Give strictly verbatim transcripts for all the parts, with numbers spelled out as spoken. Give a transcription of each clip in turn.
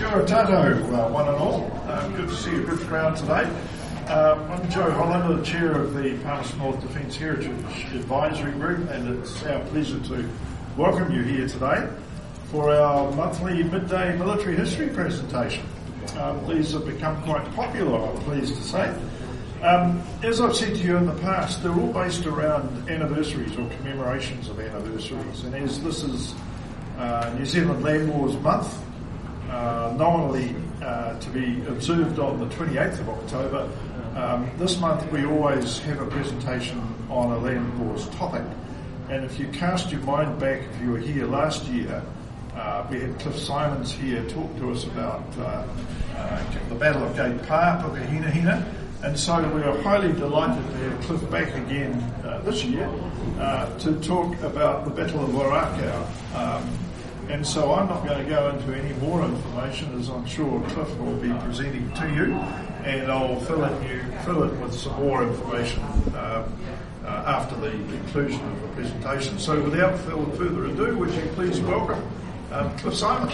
Kia ora tātou, uh, one and all. Uh, good to see a good crowd today. Um, I'm Joe Hollander, the chair of the Palmerston North Defence Heritage Advisory Group, and it's our pleasure to welcome you here today for our monthly midday military history presentation. Um, these have become quite popular, I'm pleased to say. Um, as I've said to you in the past, they're all based around anniversaries or commemorations of anniversaries, and as this is uh, New Zealand Land Wars Month, uh, nominally uh, to be observed on the twenty-eighth of October, um, this month we always have a presentation on a Land Wars topic. And if you cast your mind back, if you were here last year, uh, we had Cliff Simons here talk to us about uh, uh, the Battle of Gate Pa, Pukehinahina. And so we are highly delighted to have Cliff back again uh, this year uh, to talk about the Battle of Ōrākau. Um, and so I'm not going to go into any more information, as I'm sure Cliff will be presenting to you, and I'll fill in you fill it with some more information uh, uh, after the conclusion of the presentation. So without further ado, would you please welcome um, Cliff Simons.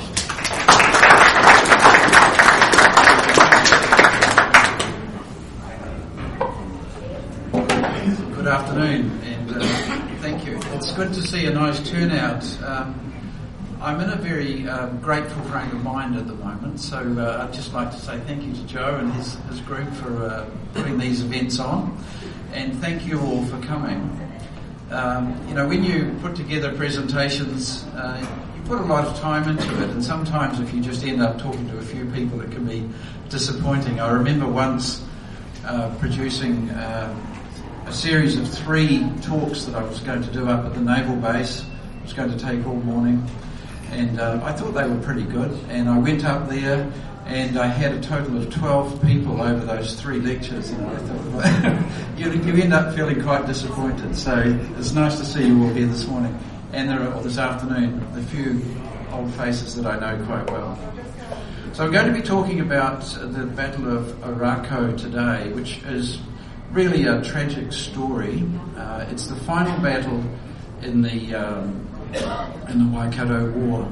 Good afternoon, and uh, thank you. It's good to see a nice turnout. Um, I'm in a very um, grateful frame of mind at the moment, so uh, I'd just like to say thank you to Joe and his, his group for uh, putting these events on, and thank you all for coming. Um, you know, when you put together presentations, uh, you put a lot of time into it, and sometimes if you just end up talking to a few people, it can be disappointing. I remember once uh, producing uh, a series of three talks that I was going to do up at the naval base. It was going to take all morning, and uh, I thought they were pretty good, and I went up there and I had a total of twelve people over those three lectures, and I thought, well, you, you end up feeling quite disappointed. So it's nice to see you all here this morning, and there are, or this afternoon, the few old faces that I know quite well. So I'm going to be talking about the Battle of Ōrākau today, which is really a tragic story. Uh, it's the final battle in the um, in the Waikato War.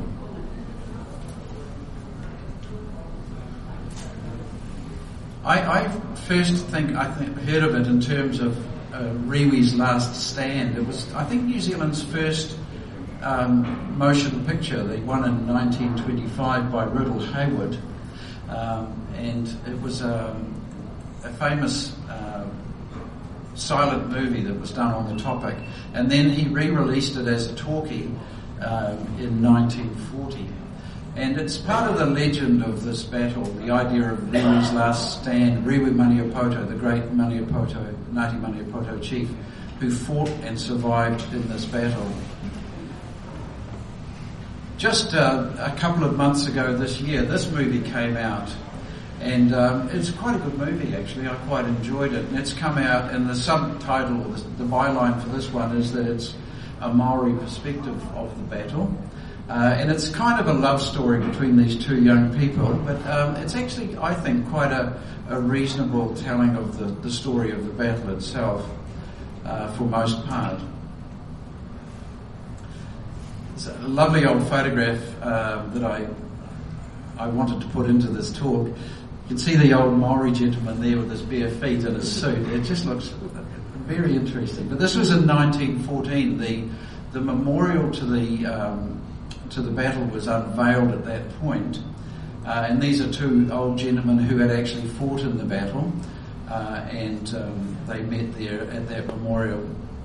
I, I first think I think, heard of it in terms of uh, Rewi's Last Stand. It was, I think, New Zealand's first um, motion picture. The one in nineteen twenty-five by Riddle Hayward, um, and it was um, a famous Uh, silent movie that was done on the topic, and then he re-released it as a talkie um, in nineteen forty. And it's part of the legend of this battle, the idea of Rewi's Last Stand, Rewi Maniapoto, the great Maniapoto, Ngāti Maniapoto chief, who fought and survived in this battle. Just uh, a couple of months ago this year, this movie came out. And um, it's quite a good movie, actually. I quite enjoyed it. And it's come out, and the subtitle, the, the byline for this one is that it's a Maori perspective of the battle. Uh, and it's kind of a love story between these two young people, but um, it's actually, I think, quite a, a reasonable telling of the, the story of the battle itself, uh, for most part. It's a lovely old photograph uh, that I I wanted to put into this talk. You can see the old Maori gentleman there with his bare feet in his suit. It just looks very interesting. But this was in nineteen fourteen. The the memorial to the um, to the battle was unveiled at that point. Uh, and these are two old gentlemen who had actually fought in the battle, uh, and um, they met there at that memorial.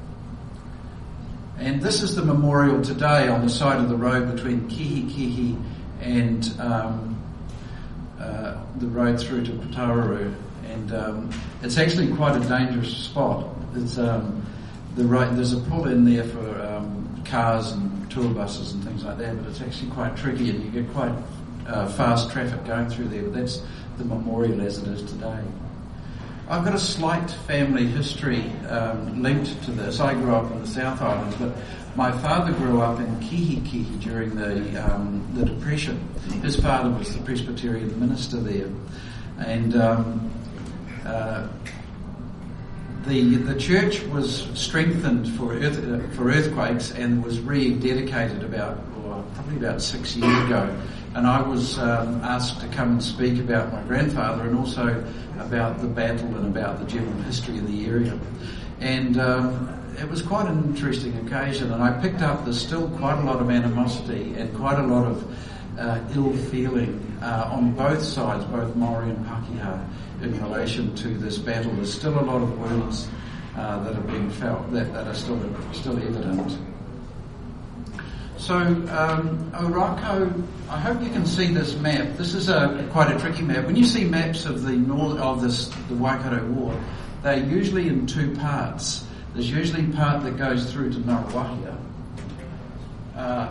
And this is the memorial today on the side of the road between Kihikihi and um, uh, the road through to Putaruru, and um, it's actually quite a dangerous spot. It's, um, the right, there's a pull in there for um, cars and tour buses and things like that, but it's actually quite tricky, and you get quite uh, fast traffic going through there. But that's the memorial as it is today. I've got a slight family history um, linked to this. I grew up in the South Island, but my father grew up in Kihikihi during the um, the Depression. His father was the Presbyterian minister there, and um, uh, the the church was strengthened for earth, uh, for earthquakes and was rededicated about well, probably about six years ago. and I was um, asked to come and speak about my grandfather and also about the battle and about the general history of the area. And um, it was quite an interesting occasion, and I picked up there's still quite a lot of animosity and quite a lot of uh, ill feeling uh, on both sides, both Maori and Pakeha, in relation to this battle. There's still a lot of wounds uh, that are being felt, that, that are still still evident. So, um, Ōrākau, I hope you can see this map. This is a quite a tricky map. When you see maps of the north of this the Waikato War, they're usually in two parts. There's usually a part that goes through to Ngaruawahia. Uh,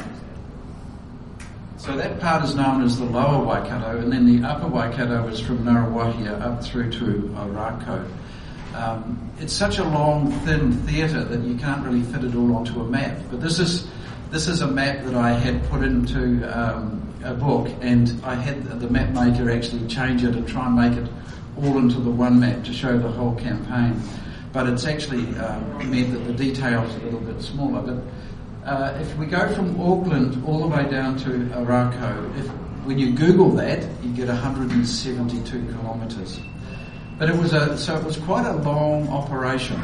so that part is known as the lower Waikato, and then the upper Waikato is from Ngaruawahia up through to Ōrākau. Um, it's such a long, thin theatre that you can't really fit it all onto a map. But this is this is a map that I had put into um, a book, and I had the map maker actually change it and try and make it all into the one map to show the whole campaign. But it's actually um, meant that the details are a little bit smaller. But uh, if we go from Auckland all the way down to Ōrākau, if when you Google that, you get one hundred seventy-two kilometres. But it was a so it was quite a long operation.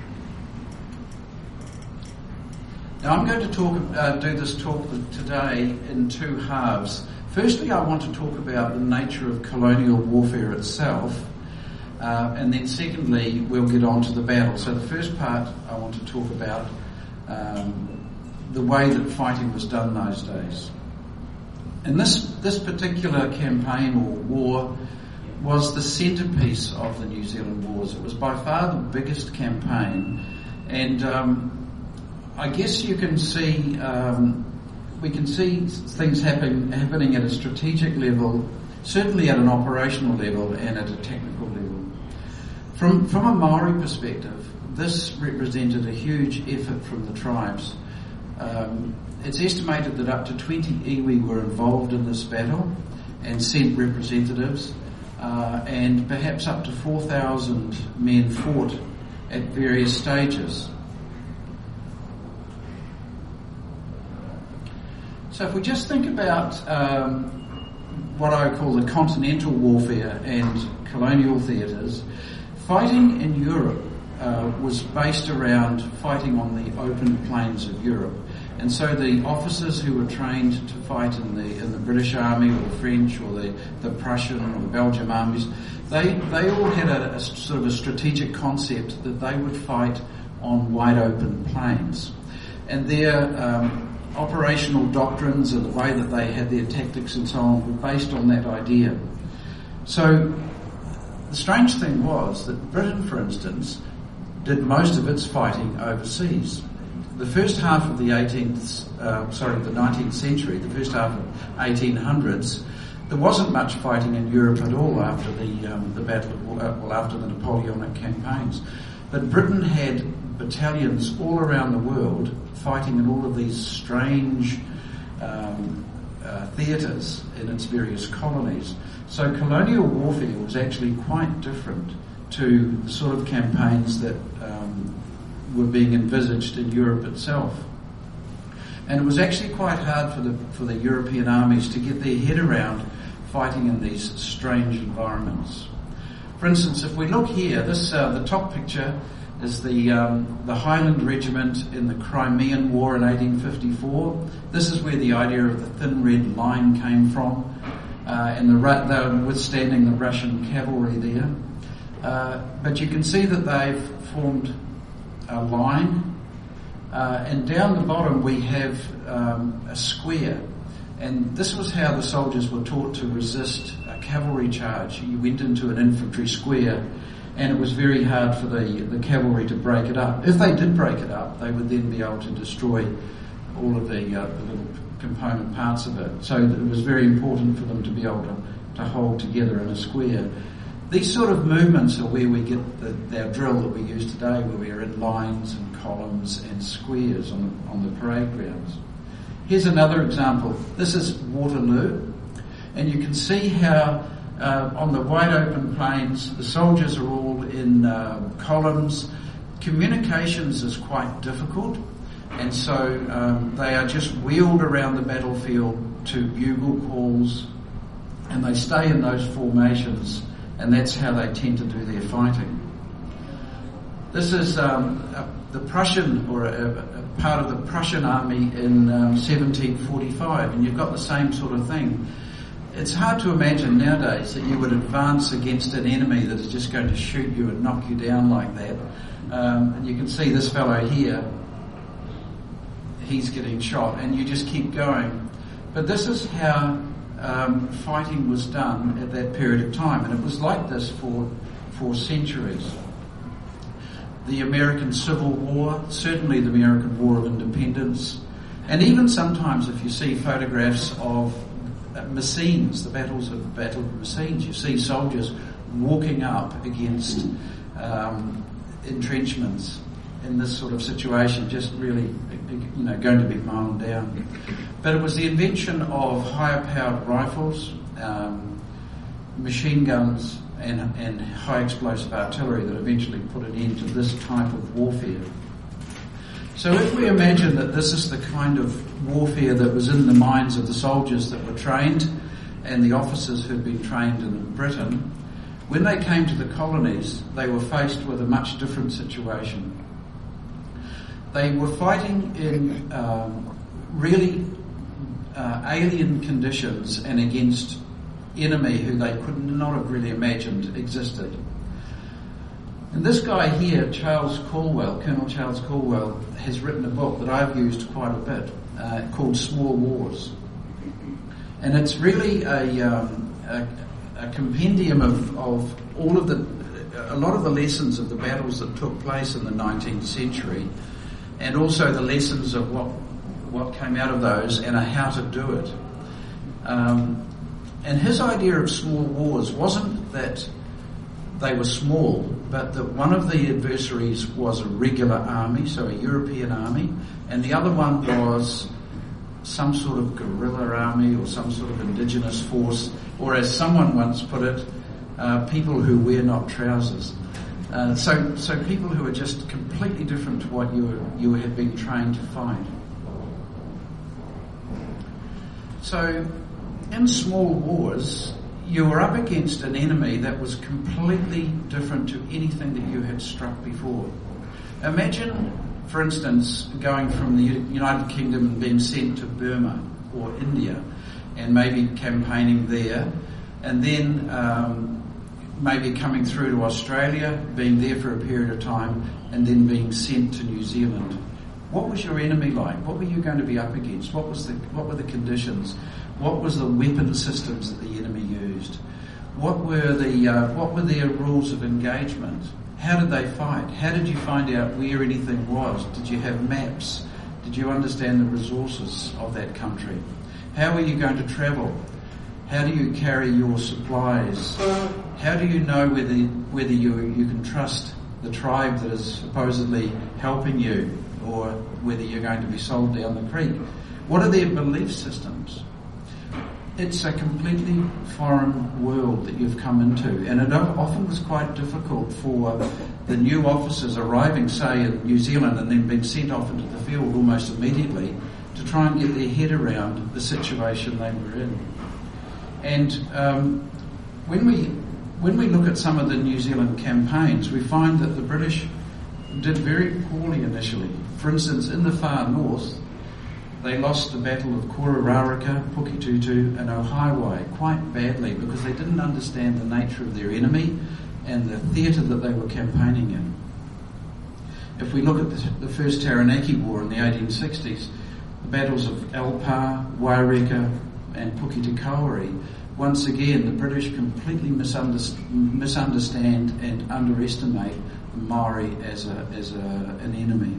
Now I'm going to talk uh, do this talk today in two halves. Firstly, I want to talk about the nature of colonial warfare itself. Uh, and then secondly, we'll get on to the battle. So the first part, I want to talk about um, the way that fighting was done those days. And this, this particular campaign or war was the centrepiece of the New Zealand Wars. It was by far the biggest campaign. And um, I guess you can see, um, we can see things happen, happening at a strategic level, certainly at an operational level and at a technical level. From, from a Maori perspective, this represented a huge effort from the tribes. Um, it's estimated that up to twenty iwi were involved in this battle and sent representatives, uh, and perhaps up to four thousand men fought at various stages. So if we just think about um, what I call the continental warfare and colonial theatres, fighting in Europe uh, was based around fighting on the open plains of Europe. And so the officers who were trained to fight in the in the British Army or the French or the, the Prussian or the Belgian armies, they they all had a, a sort of a strategic concept that they would fight on wide open plains. And their um, operational doctrines and the way that they had their tactics and so on were based on that idea. So the strange thing was that Britain, for instance, did most of its fighting overseas. The first half of the eighteenth, uh, sorry, the nineteenth century, the first half of eighteen hundreds, there wasn't much fighting in Europe at all after the um, the battle of, uh, well, after the Napoleonic campaigns. But Britain had battalions all around the world fighting in all of these strange um, uh, theatres in its various colonies. So colonial warfare was actually quite different to the sort of campaigns that um, were being envisaged in Europe itself. And it was actually quite hard for the for the European armies to get their head around fighting in these strange environments. For instance, if we look here, this uh, the top picture is the um, the Highland Regiment in the Crimean War in eighteen fifty-four. This is where the idea of the thin red line came from, uh, and the they were withstanding the Russian cavalry there. Uh, but you can see that they've formed a line, uh, and down the bottom we have um, a square. And this was how the soldiers were taught to resist a cavalry charge. You went into an infantry square, and it was very hard for the, the cavalry to break it up. If they did break it up, they would then be able to destroy all of the, uh, the little component parts of it. So it was very important for them to be able to, to hold together in a square. These sort of movements are where we get the, our drill that we use today, where we are in lines and columns and squares on the, on the parade grounds. Here's another example. This is Waterloo, and you can see how uh, on the wide open plains the soldiers are all in uh, columns. Communications is quite difficult. And so um, they are just wheeled around the battlefield to bugle calls, and they stay in those formations, and that's how they tend to do their fighting. This is um, a, the Prussian, or a, a part of the Prussian army in um, seventeen forty-five, and you've got the same sort of thing. It's hard to imagine nowadays that you would advance against an enemy that is just going to shoot you and knock you down like that. Um, and you can see this fellow here, he's getting shot, and you just keep going. But this is how um, fighting was done at that period of time, and it was like this for for centuries. The American Civil War, certainly the American War of Independence, and even sometimes if you see photographs of Messines, the battles of the Battle of Messines, you see soldiers walking up against um, entrenchments in this sort of situation, just really, you know, going to be mown down. But it was the invention of higher-powered rifles, um, machine guns, and, and high-explosive artillery that eventually put an end to this type of warfare. So if we imagine that this is the kind of warfare that was in the minds of the soldiers that were trained and the officers who'd been trained in Britain, when they came to the colonies, they were faced with a much different situation. They were fighting in um, really uh, alien conditions and against enemy who they could not have really imagined existed. And this guy here, Charles Caldwell, Colonel Charles Caldwell, has written a book that I've used quite a bit uh, called Small Wars. And it's really a, um, a, a compendium of, of all of the, a lot of the lessons of the battles that took place in the nineteenth century, and also the lessons of what what came out of those and how to do it. Um, and his idea of small wars wasn't that they were small, but that one of the adversaries was a regular army, so a European army, and the other one was some sort of guerrilla army or some sort of indigenous force, or as someone once put it, uh, people who wear not trousers. Uh, so, so people who are just completely different to what you were, you have been trained to fight. So, in small wars, you were up against an enemy that was completely different to anything that you had struck before. Imagine, for instance, going from the United Kingdom and being sent to Burma or India and maybe campaigning there, and then um, maybe coming through to Australia, being there for a period of time, and then being sent to New Zealand. What was your enemy like? What were you going to be up against? What was the what were the conditions? What was the weapon systems that the enemy used? What were the uh, what were their rules of engagement? How did they fight? How did you find out where anything was? Did you have maps? Did you understand the resources of that country? How were you going to travel? How do you carry your supplies? How do you know whether whether you you can trust the tribe that is supposedly helping you, or whether you're going to be sold down the creek? What are their belief systems? It's a completely foreign world that you've come into, and it often was quite difficult for the new officers arriving, say, in New Zealand and then being sent off into the field almost immediately to try and get their head around the situation they were in. And um, when we when we look at some of the New Zealand campaigns, we find that the British did very poorly initially. For instance, in the far north, they lost the Battle of Kororareka, Pukitutu and Ohiwai quite badly because they didn't understand the nature of their enemy and the theatre that they were campaigning in. If we look at the, the First Taranaki War in the eighteen sixties, the battles of Alpar, Waireka and Puketikaori, once again the British completely misunderstand, misunderstand and underestimate the Maori as, a, as a, an enemy.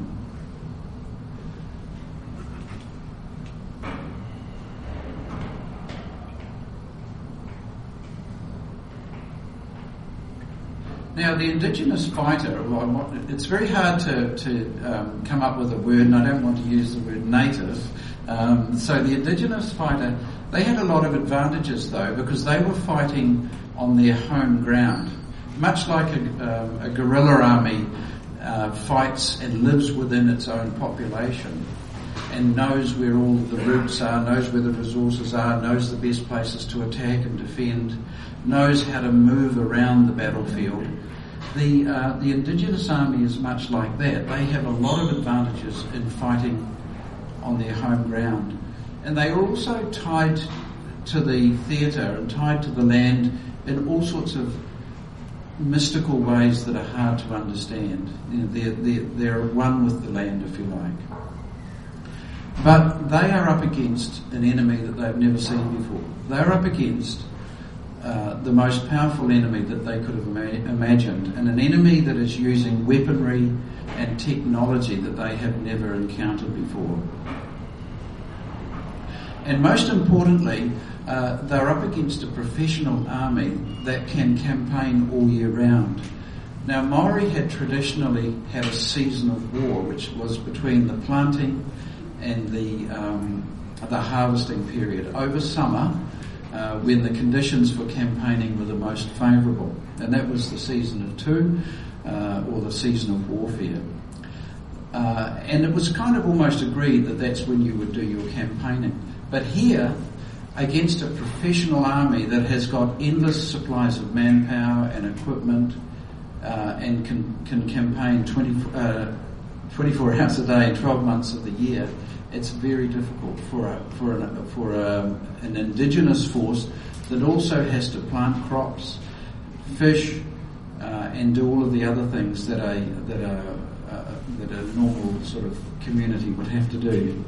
Now, the indigenous fighter, well, it's very hard to, to um, come up with a word, and I don't want to use the word native. Um, so the indigenous fighter, they had a lot of advantages, though, because they were fighting on their home ground. Much like a, um, a guerrilla army, uh, fights and lives within its own population and knows where all the routes are, knows where the resources are, knows the best places to attack and defend, knows how to move around the battlefield. The uh, the Indigenous Army is much like that. They have a lot of advantages in fighting on their home ground. And they are also tied to the theatre and tied to the land in all sorts of mystical ways that are hard to understand. You know, they're, they're, they're one with the land, if you like. But they are up against an enemy that they've never seen before. They're up against uh, the most powerful enemy that they could have ima- imagined, and an enemy that is using weaponry and technology that they have never encountered before. And most importantly, uh, they're up against a professional army that can campaign all year round. Now, Maori had traditionally had a season of war, which was between the planting and the um, the harvesting period over summer, uh, when the conditions for campaigning were the most favourable, and that was the season of two, uh, or the season of warfare. Uh, and it was kind of almost agreed that that's when you would do your campaigning. But here, against a professional army that has got endless supplies of manpower and equipment, uh, and can can campaign twenty, uh, twenty-four hours a day, twelve months of the year, it's very difficult for a, for an, for a, an indigenous force that also has to plant crops, fish, uh, and do all of the other things that a that a uh, that a normal sort of community would have to do.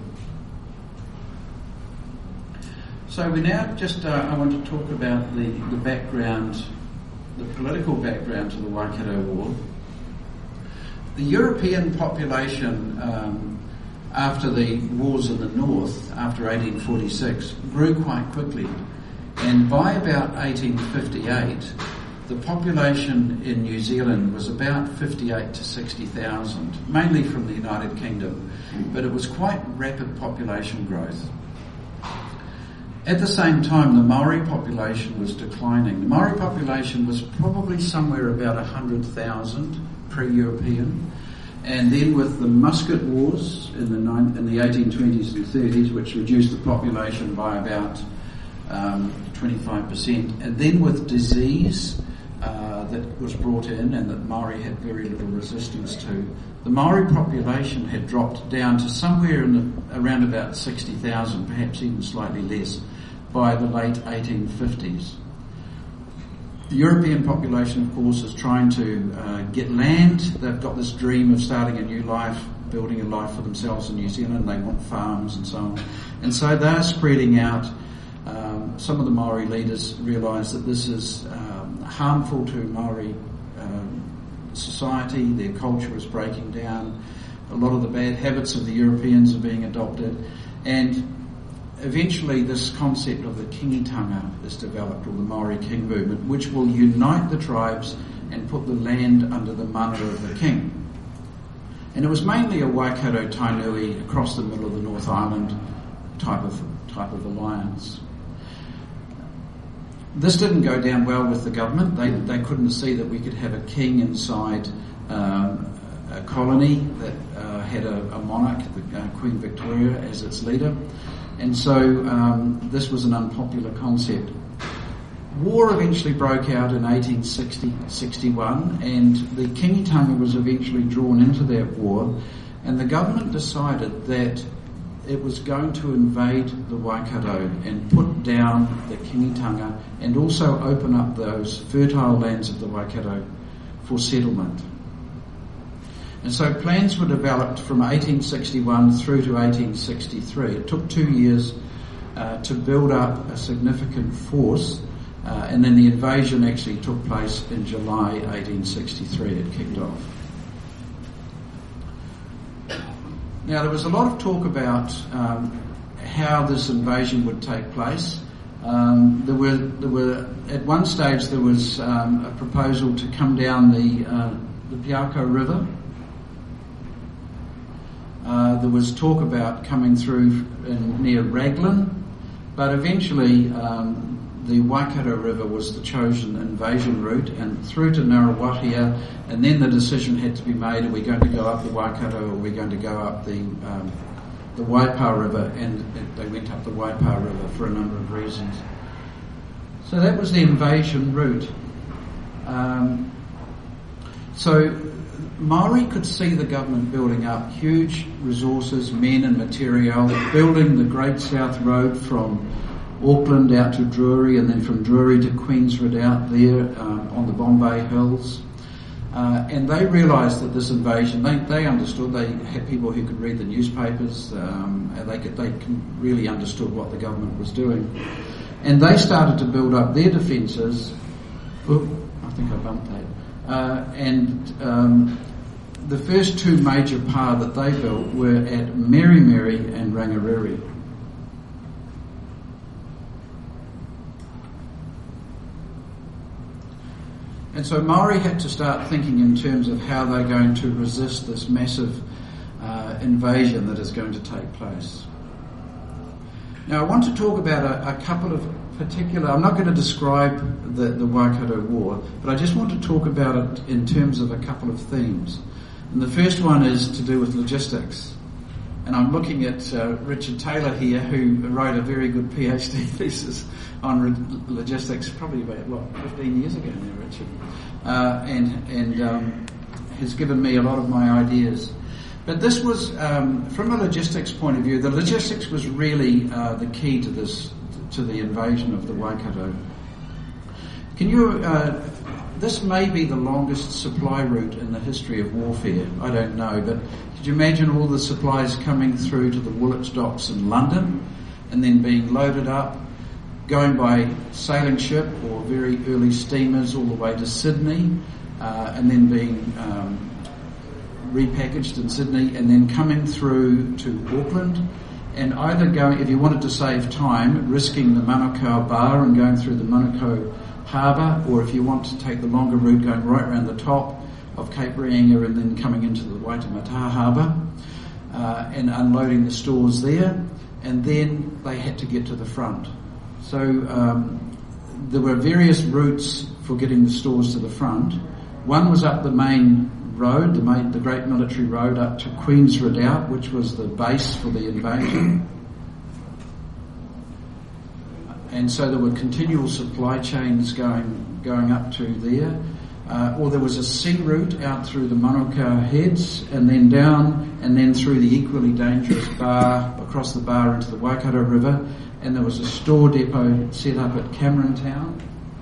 So we now just uh, I want to talk about the the background, the political background to the Waikato War. The European population, um, after the wars in the north, after eighteen forty-six, grew quite quickly. And by about eighteen fifty-eight, the population in New Zealand was about fifty-eight to sixty thousand, mainly from the United Kingdom. But it was quite rapid population growth. At the same time, the Maori population was declining. The Maori population was probably somewhere about one hundred thousand pre-European. And then with the musket wars in the, nine, in the eighteen twenties and thirties, which reduced the population by about um, twenty-five percent, and then with disease uh, that was brought in and that Maori had very little resistance to, the Maori population had dropped down to somewhere in the, around about sixty thousand, perhaps even slightly less, by the late eighteen fifties. The European population, of course, is trying to uh, get land. They've got this dream of starting a new life, building a life for themselves in New Zealand. They want farms and so on. And so they're spreading out. Um, some of the Maori leaders realise that this is um, harmful to Maori um, society. Their culture is breaking down. A lot of the bad habits of the Europeans are being adopted. And eventually this concept of the kingitanga is developed, or the Maori King movement, which will unite the tribes and put the land under the mana of the king. And it was mainly a Waikato Tainui across the middle of the North Island type of type of alliance. This didn't go down well with the government. They they couldn't see that we could have a king inside um, a colony that uh, had a, a monarch, the, uh, Queen Victoria, as its leader. And so um, this was an unpopular concept. War eventually broke out in eighteen sixty sixty-one, and the kingitanga was eventually drawn into that war, and the government decided that it was going to invade the Waikato and put down the kingitanga and also open up those fertile lands of the Waikato for settlement. And so plans were developed from eighteen sixty-one through to eighteen sixty-three. It took two years uh, to build up a significant force, uh, and then the invasion actually took place in July eighteen sixty-three. It kicked off. Now, there was a lot of talk about um, how this invasion would take place. Um, there were, there were at one stage there was um, a proposal to come down the uh, the Piako River. Uh, there was talk about coming through in, near Raglan, but eventually um, the Waikato River was the chosen invasion route, and through to Ngaruawahia, and then the decision had to be made: are we going to go up the Waikato, or are we going to go up the um, the Waipa River? And they went up the Waipa River for a number of reasons. So that was the invasion route. Um, so Maori could see the government building up huge resources, men and material, building the Great South Road from Auckland out to Drury, and then from Drury to Queen's Redoubt there um, on the Bombay Hills. Uh, and they realised that this invasion, they, they understood, they had people who could read the newspapers, um, and they, could, they really understood what the government was doing. And they started to build up their defences. Oh, I think I bumped that. Uh, and um, the first two major pa that they built were at Meremere and Rangiriri. And so Maori had to start thinking in terms of how they're going to resist this massive uh, invasion that is going to take place. Now I want to talk about a, a couple of particular, I'm not going to describe the, the Waikato War, but I just want to talk about it in terms of a couple of themes. And the first one is to do with logistics. And I'm looking at uh, Richard Taylor here, who wrote a very good PhD thesis on re- logistics probably about, what, fifteen years ago now, Richard, uh, and, and um, has given me a lot of my ideas. But this was, um, from a logistics point of view, the logistics was really uh, the key to this, to the invasion of the Waikato. Can you, uh, this may be the longest supply route in the history of warfare, I don't know, but could you imagine all the supplies coming through to the Woolwich docks in London and then being loaded up, going by sailing ship or very early steamers all the way to Sydney, uh, and then being um, repackaged in Sydney, and then coming through to Auckland, and either going, if you wanted to save time, risking the Manukau Bar and going through the Manukau Harbour, or if you want to take the longer route, going right around the top of Cape Reinga and then coming into the Waitemata Harbour, uh, and unloading the stores there, and then they had to get to the front. So um, there were various routes for getting the stores to the front. One was up the main road, the, main, the Great Military Road up to Queen's Redoubt, which was the base for the invasion. And so there were continual supply chains going going up to there. Uh, or there was a sea route out through the Manukau Heads and then down and then through the equally dangerous bar, across the bar into the Waikato River. And there was a store depot set up at Cameron Town.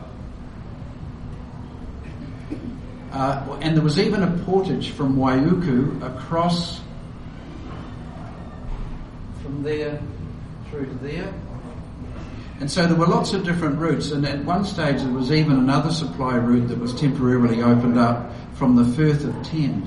Uh, and there was even a portage from Waiuku across from there through to there. And so there were lots of different routes, and at one stage there was even another supply route that was temporarily opened up from the Firth of Thames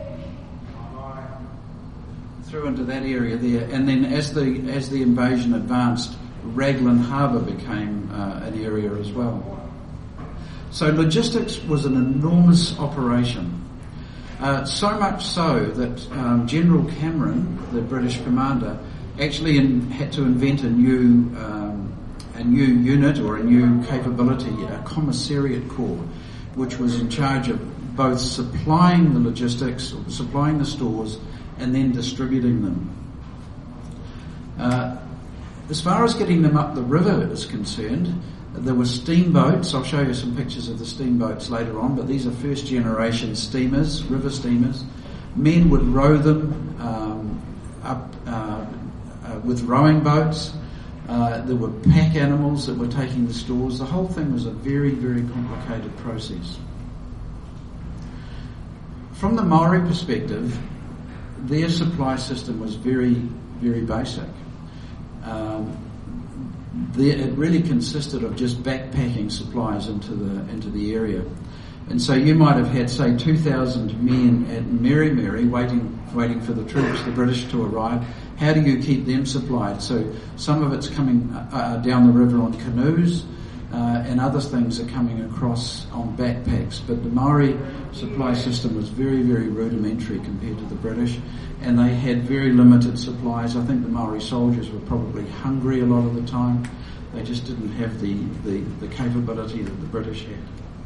through into that area there. And then as the as the invasion advanced, Raglan Harbour became uh, an area as well. So logistics was an enormous operation. Uh, so much so that um, General Cameron, the British commander, actually in, had to invent a new um, a new unit or a new capability, a commissariat corps, which was in charge of both supplying the logistics, or supplying the stores, and then distributing them. Uh, as far as getting them up the river is concerned, there were steamboats. I'll show you some pictures of the steamboats later on, but these are first generation steamers, river steamers. Men would row them um, up uh, uh, with rowing boats. Uh, there were pack animals that were taking the stores. The whole thing was a very, very complicated process. From the Maori perspective, their supply system was very, very basic. Um, There, it really consisted of just backpacking supplies into the into the area, and so you might have had, say, two thousand men at Meremere waiting waiting for the troops, the British, to arrive. How do you keep them supplied? So some of it's coming uh, down the river on canoes, uh, and other things are coming across on backpacks. But the Maori supply system was very, very rudimentary compared to the British, and they had very limited supplies. I think the Maori soldiers were probably hungry a lot of the time. They just didn't have the, the, the capability that the British had.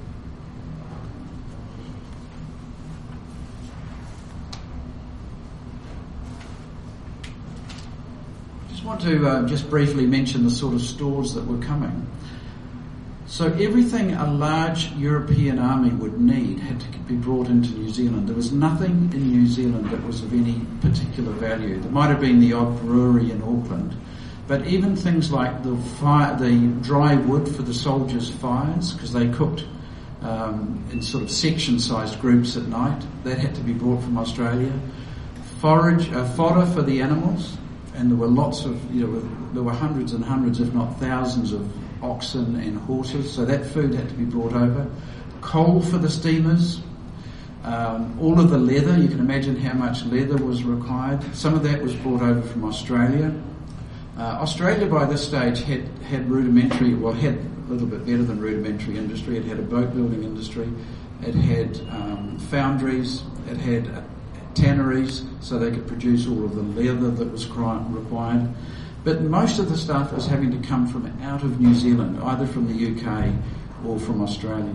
I just want to uh, just briefly mention the sort of stores that were coming. So everything a large European army would need had to be brought into New Zealand. There was nothing in New Zealand that was of any particular value. There might have been the odd brewery in Auckland, but even things like the fire, the dry wood for the soldiers' fires, because they cooked um, in sort of section-sized groups at night, that had to be brought from Australia. Forage, uh, fodder for the animals, and there were lots of, you know, there were hundreds and hundreds, if not thousands, of oxen and horses, so that food had to be brought over. Coal for the steamers, um, all of the leather, you can imagine how much leather was required. Some of that was brought over from Australia. Uh, Australia by this stage had, had rudimentary, well had a little bit better than rudimentary industry. It had a boat building industry, it had um, foundries, it had uh, tanneries, so they could produce all of the leather that was required. But most of the stuff was having to come from out of New Zealand, either from the U K or from Australia.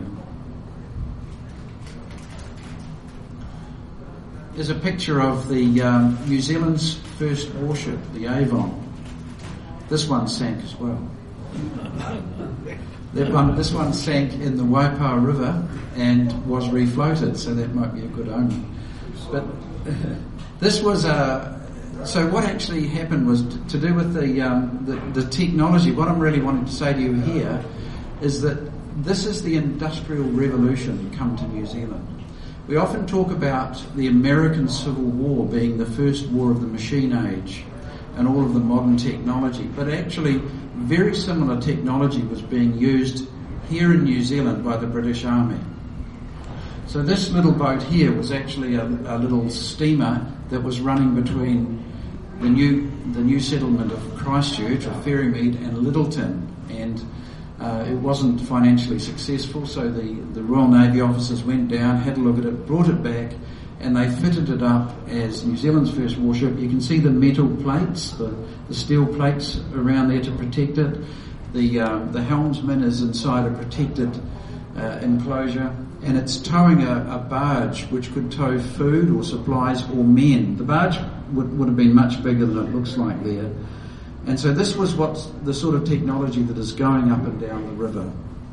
There's a picture of the um, New Zealand's first warship, the Avon. This one sank as well. That one, this one sank in the Waipa River and was refloated, so that might be a good omen. But this was a... So what actually happened was to, to do with the, um, the the technology. What I'm really wanting to say to you here is that this is the Industrial Revolution come to New Zealand. We often talk about the American Civil War being the first war of the machine age and all of the modern technology, but actually very similar technology was being used here in New Zealand by the British Army. So this little boat here was actually a, a little steamer that was running between the new the new settlement of Christchurch, or Ferrymead, and Littleton, and uh, it wasn't financially successful, so the, the Royal Navy officers went down, had a look at it, brought it back, and they fitted it up as New Zealand's first warship. You can see the metal plates, the, the steel plates around there to protect it. The um, the helmsman is inside a protected uh, enclosure, and it's towing a, a barge which could tow food or supplies or men. The barge would, would have been much bigger than it looks like there. And so this was what's the sort of technology that is going up and down the river.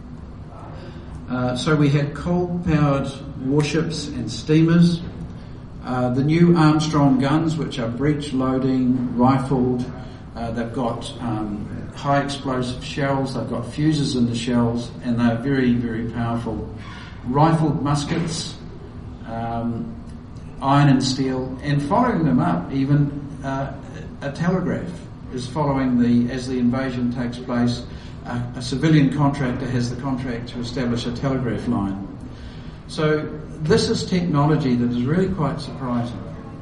Uh, so we had coal-powered warships and steamers. Uh, the new Armstrong guns, which are breech-loading, rifled. Uh, they've got um, high explosive shells, they've got fuses in the shells, and they're very, very powerful. Rifled muskets, um, iron and steel, and following them up, even uh, a telegraph is following the, as the invasion takes place, uh, a civilian contractor has the contract to establish a telegraph line. So this is technology that is really quite surprising.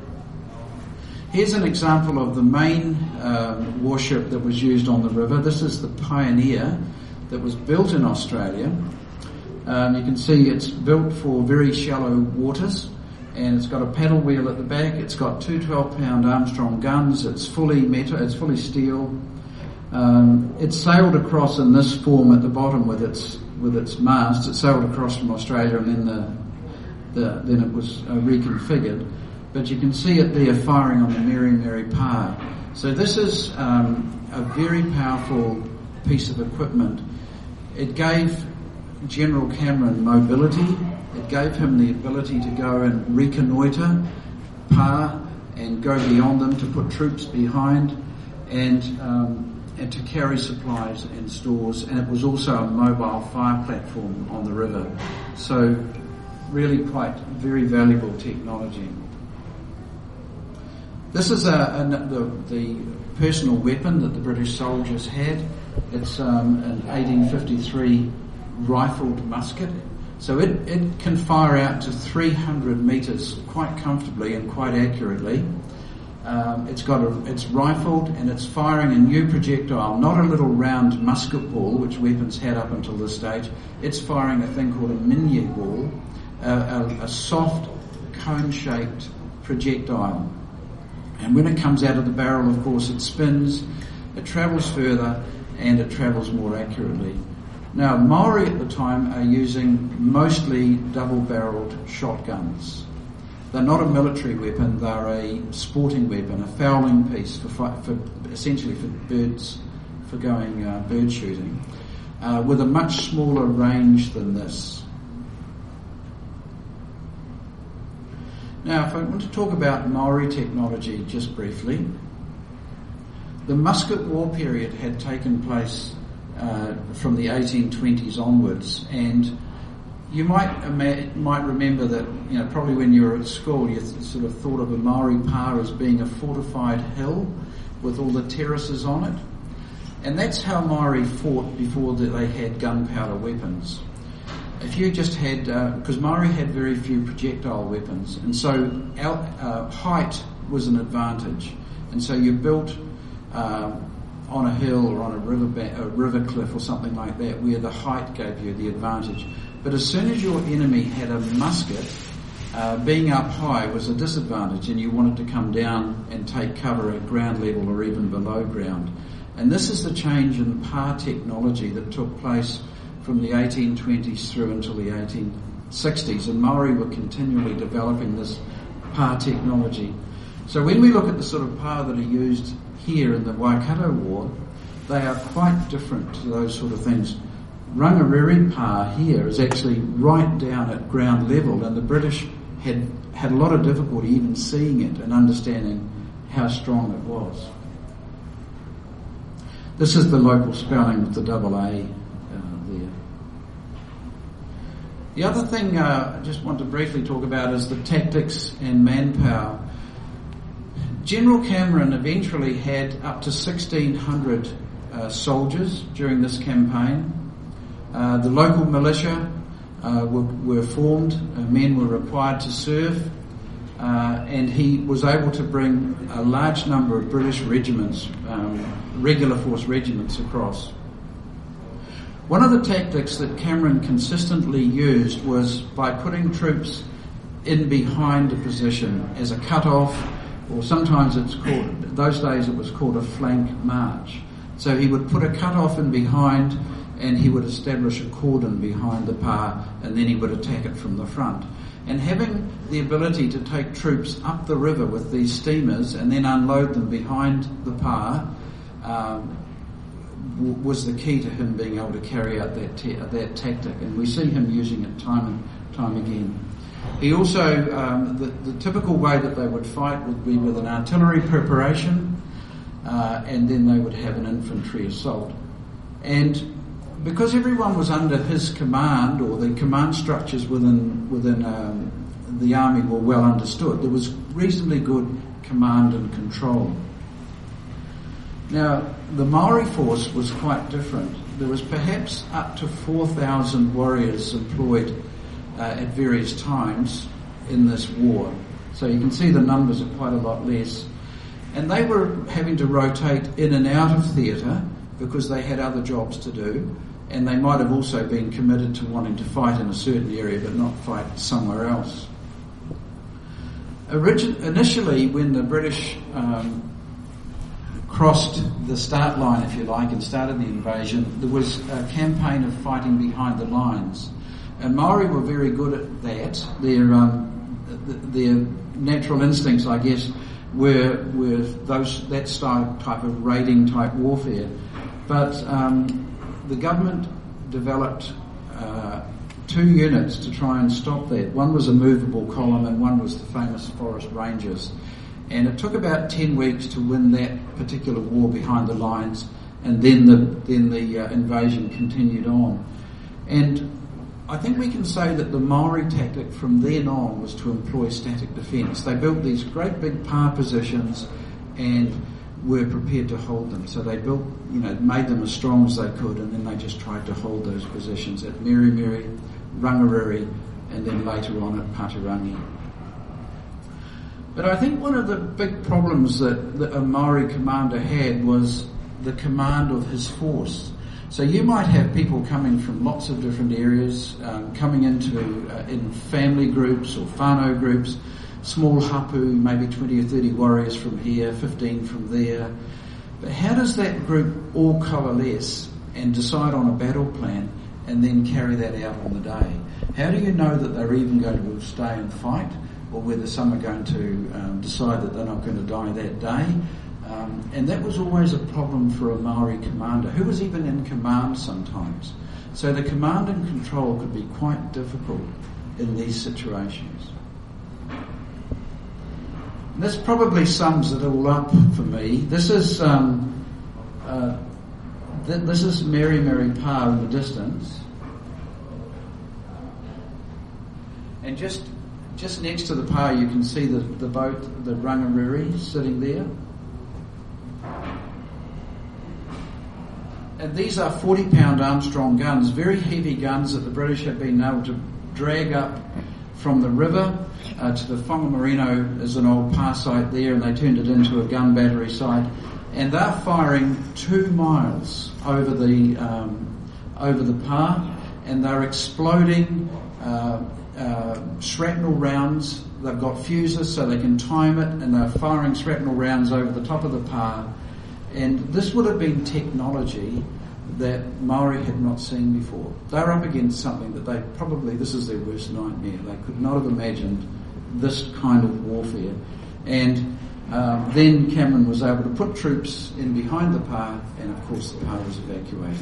Here's an example of the main um, warship that was used on the river. This is the Pioneer that was built in Australia. Um, you can see it's built for very shallow waters, and it's got a paddle wheel at the back. It's got two twelve-pound Armstrong guns. It's fully metal. It's fully steel. Um, it sailed across in this form at the bottom with its with its mast. It sailed across from Australia, and then the, the then it was uh, reconfigured. But you can see it there firing on the Mary Mary Pa. So this is um, a very powerful piece of equipment. It gave General Cameron mobility. It gave him the ability to go and reconnoitre Pa and go beyond them, to put troops behind, and um, and to carry supplies and stores. And it was also a mobile fire platform on the river. So really quite very valuable technology. This is a, a, the, the personal weapon that the British soldiers had. It's um, an eighteen fifty-three rifled musket. So it, it can fire out to three hundred metres quite comfortably and quite accurately. Um, it's got a, it's rifled, and it's firing a new projectile, not a little round musket ball, which weapons had up until this stage. It's firing a thing called a Minié ball, a, a, a soft cone-shaped projectile. And when it comes out of the barrel, of course, it spins, it travels further, and it travels more accurately. Now, Maori at the time are using mostly double-barreled shotguns. They're not a military weapon, they're a sporting weapon, a fowling piece for, fi- for essentially for birds, for going uh, bird shooting, uh, with a much smaller range than this. Now, if I want to talk about Maori technology just briefly, the musket war period had taken place uh, from the eighteen twenties onwards, and you might ima- might remember that, you know, probably when you were at school, you th- sort of thought of a Maori pa as being a fortified hill with all the terraces on it, and that's how Maori fought before that they had gunpowder weapons. If you just had, because uh, Maori had very few projectile weapons, and so our, uh, height was an advantage, and so you built uh, on a hill or on a river, ba- a river cliff or something like that, where the height gave you the advantage. But as soon as your enemy had a musket, uh, being up high was a disadvantage, and you wanted to come down and take cover at ground level or even below ground. And this is the change in pa technology that took place from the eighteen twenties through until the eighteen sixties, and Maori were continually developing this pa technology. So when we look at the sort of pa that are used here in the Waikato War, they are quite different to those sort of things. Rangiriri pa here is actually right down at ground level, and the British had had a lot of difficulty even seeing it and understanding how strong it was. This is the local spelling with the double A uh, there. The other thing uh, I just want to briefly talk about is the tactics and manpower. General Cameron eventually had up to sixteen hundred uh, soldiers during this campaign. Uh, the local militia uh, were, were formed, uh, men were required to serve, uh, and he was able to bring a large number of British regiments, um, regular force regiments across. One of the tactics that Cameron consistently used was by putting troops in behind a position as a cut-off, or sometimes it's called, those days it was called a flank march. So he would put a cut-off in behind, and he would establish a cordon behind the pa, and then he would attack it from the front. And having the ability to take troops up the river with these steamers and then unload them behind the pa um, w- was the key to him being able to carry out that te- that tactic, and we see him using it time and time again. He also, um, the, the typical way that they would fight would be with an artillery preparation, uh, and then they would have an infantry assault. And because everyone was under his command, or the command structures within within um, the army were well understood, there was reasonably good command and control. Now, the Maori force was quite different. There was perhaps up to four thousand warriors employed uh, at various times in this war. So you can see the numbers are quite a lot less. And they were having to rotate in and out of theatre because they had other jobs to do, and they might have also been committed to wanting to fight in a certain area but not fight somewhere else. Origin- initially, when the British um, crossed the start line, if you like, and started the invasion, there was a campaign of fighting behind the lines. And Maori were very good at that. Their um, th- their natural instincts, I guess, were were those that style type of raiding type warfare. But um, the government developed uh, two units to try and stop that. One was a movable column, and one was the famous Forest Rangers. And it took about ten weeks to win that particular war behind the lines, and then the then the uh, invasion continued on. And I think we can say that the Maori tactic from then on was to employ static defence. They built these great big pa positions and were prepared to hold them. So they built, you know, made them as strong as they could, and then they just tried to hold those positions at Meremere, Rangiriri, and then later on at Paturangi. But I think one of the big problems that, that a Maori commander had was the command of his force. So you might have people coming from lots of different areas, um, coming into uh, in family groups or whānau groups, small hapu, maybe twenty or thirty warriors from here, fifteen from there. But how does that group all coalesce and decide on a battle plan and then carry that out on the day? How do you know that they're even going to stay and fight, or whether some are going to um, decide that they're not going to die that day? Um, and that was always a problem for a Maori commander, who was even in command sometimes. So the command and control could be quite difficult in these situations. And this probably sums it all up for me. This is um, uh, th- this is Mary Mary Pa in the distance. And just just next to the pa, you can see the, the boat, the Rangariri, sitting there. And these are forty pound Armstrong guns, very heavy guns that the British had been able to drag up from the river uh, to the Whangamarino is an old pa site there, and they turned it into a gun battery site. And they're firing two miles over the um, over the pa, and they're exploding uh, uh, shrapnel rounds. They've got fuses so they can time it, and they're firing shrapnel rounds over the top of the pa. And this would have been technology that Maori had not seen before. They were up against something that they probably, this is their worst nightmare. They could not have imagined this kind of warfare. And um, then Cameron was able to put troops in behind the pa, and of course the pa was evacuated.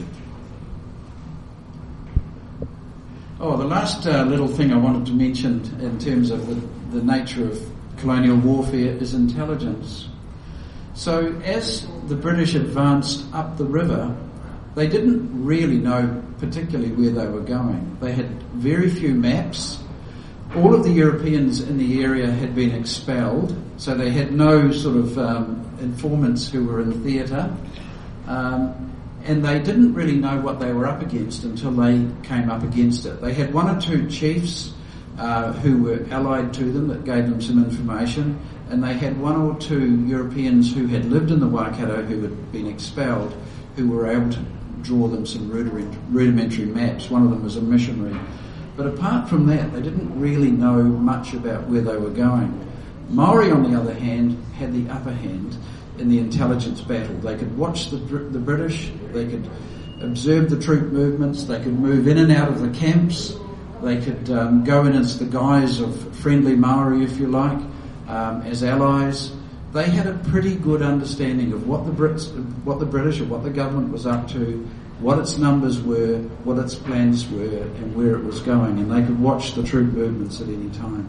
Oh, the last uh, little thing I wanted to mention in terms of the, the nature of colonial warfare is intelligence. So as the British advanced up the river, they didn't really know particularly where they were going. They had very few maps. All of the Europeans in the area had been expelled, so they had no sort of um, informants who were in theatre. Um, and they didn't really know what they were up against until they came up against it. They had one or two chiefs uh, who were allied to them that gave them some information, and they had one or two Europeans who had lived in the Waikato who had been expelled, who were able to draw them some rudimentary maps. One of them was a missionary. But apart from that, they didn't really know much about where they were going. Maori, on the other hand, had the upper hand in the intelligence battle. They could watch the, the British, they could observe the troop movements, they could move in and out of the camps, they could um, go in as the guise of friendly Maori, if you like, Um, as allies. They had a pretty good understanding of what the Brits, what the British or what the government was up to, what its numbers were, what its plans were, and where it was going, and they could watch the troop movements at any time.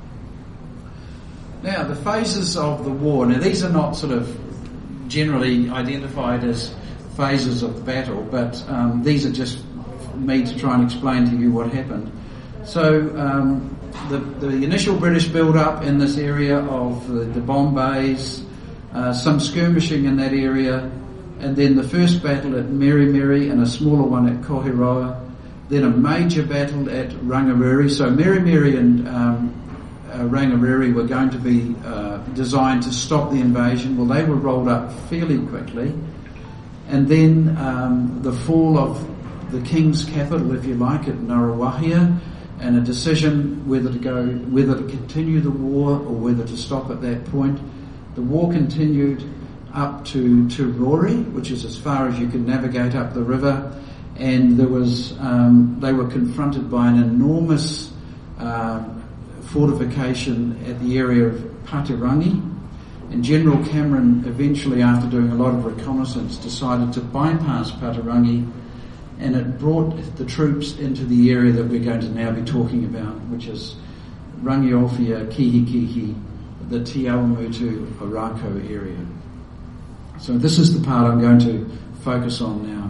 Now, the phases of the war. Now, these are not sort of generally identified as phases of the battle, but um, these are just me to try and explain to you what happened. So, um, The, the initial British build-up in this area of the, the Bombays, uh, some skirmishing in that area, and then the first battle at Mary Mary and a smaller one at Kohiroa, then a major battle at Rangariri. So Mary Mary and um, uh, Rangariri were going to be uh, designed to stop the invasion. Well, they were rolled up fairly quickly. And then um, the fall of the King's capital, if you like, at Ngaruawahia, and a decision whether to go, whether to continue the war or whether to stop at that point. The war continued up to to Rory, which is as far as you could navigate up the river, and there was um, they were confronted by an enormous uh, fortification at the area of Patirangi, and General Cameron eventually, after doing a lot of reconnaissance, decided to bypass Patirangi. And it brought the troops into the area that we're going to now be talking about, which is Rangiawhia, Kihikihi, the Te Awamutu, Orako area. So this is the part I'm going to focus on now.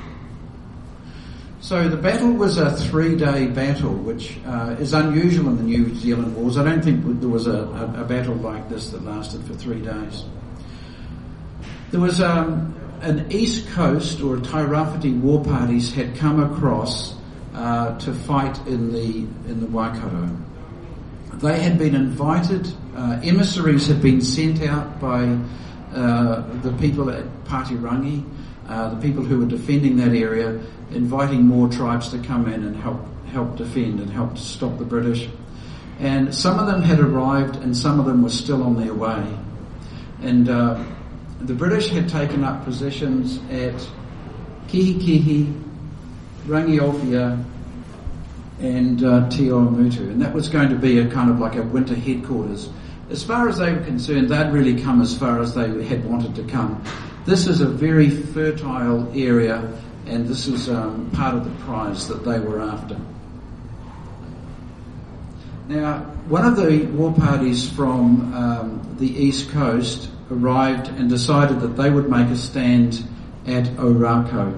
So the battle was a three-day battle, which uh, is unusual in the New Zealand wars. I don't think there was a, a, a battle like this that lasted for three days. There was um, an East Coast or Tairāwhiti war parties had come across uh, to fight in the in the Waikato. They had been invited. Uh, emissaries had been sent out by uh, the people at Patirangi, uh, the people who were defending that area, inviting more tribes to come in and help help defend and help to stop the British. And some of them had arrived, and some of them were still on their way. And uh, the British had taken up positions at Kihikihi, Rangiofia, and uh, Te Oamutu, and that was going to be a kind of like a winter headquarters. As far as they were concerned, they'd really come as far as they had wanted to come. This is a very fertile area, and this is um, part of the prize that they were after. Now, one of the war parties from um, the East Coast arrived and decided that they would make a stand at Orako.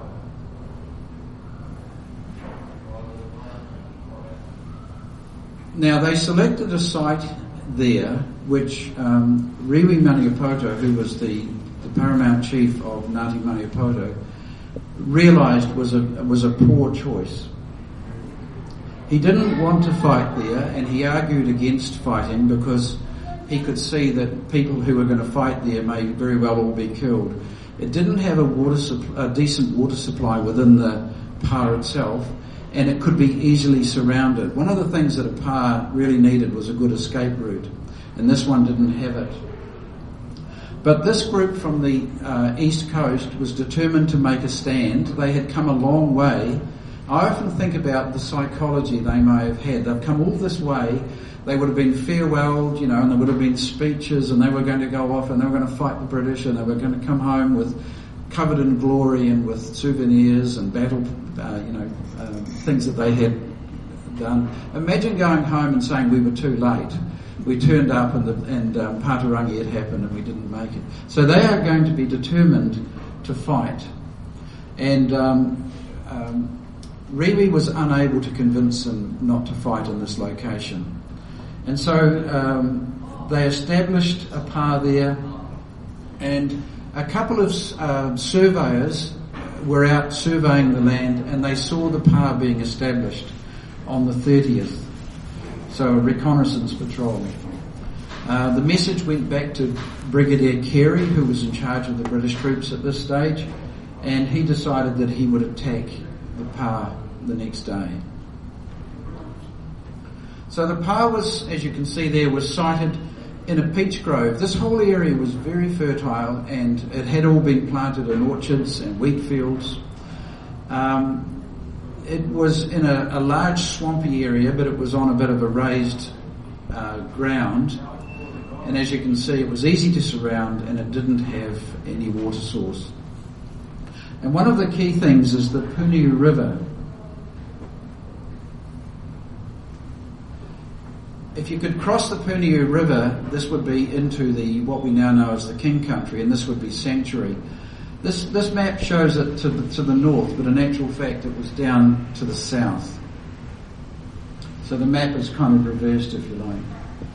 Now, they selected a site there which um, Rewi Maniapoto, who was the, the paramount chief of Ngāti Maniapoto, realised was a was a poor choice. He didn't want to fight there, and he argued against fighting because he could see that people who were going to fight there may very well all be killed. It didn't have a water supp- a decent water supply within the pa itself, and it could be easily surrounded. One of the things that a pa really needed was a good escape route, and this one didn't have it. But this group from the uh, East Coast was determined to make a stand. They had come a long way. I often think about the psychology they may have had. They've come all this way. They would have been farewelled, you know, and there would have been speeches, and they were going to go off and they were going to fight the British, and they were going to come home with covered in glory and with souvenirs and battle, uh, you know, uh, things that they had done. Imagine going home and saying we were too late. We turned up and, the, and um, Pātarangi had happened and we didn't make it. So they are going to be determined to fight. And um, um, Rewi was unable to convince them not to fight in this location. And so um, they established a pa there, and a couple of uh, surveyors were out surveying the land, and they saw the pa being established on the thirtieth. So a reconnaissance patrol. Uh, the message went back to Brigadier Carey, who was in charge of the British troops at this stage, and he decided that he would attack the pa the next day. So the pa was, as you can see there, was sited in a peach grove. This whole area was very fertile, and it had all been planted in orchards and wheat fields. Um, It was in a, a large swampy area, but it was on a bit of a raised uh, ground. And as you can see, it was easy to surround, and it didn't have any water source. And one of the key things is the Puniu River. If you could cross the Puniu River, this would be into the what we now know as the King Country, and this would be Sanctuary. This this map shows it to the, to the north, but in actual fact it was down to the south. So the map is kind of reversed, if you like.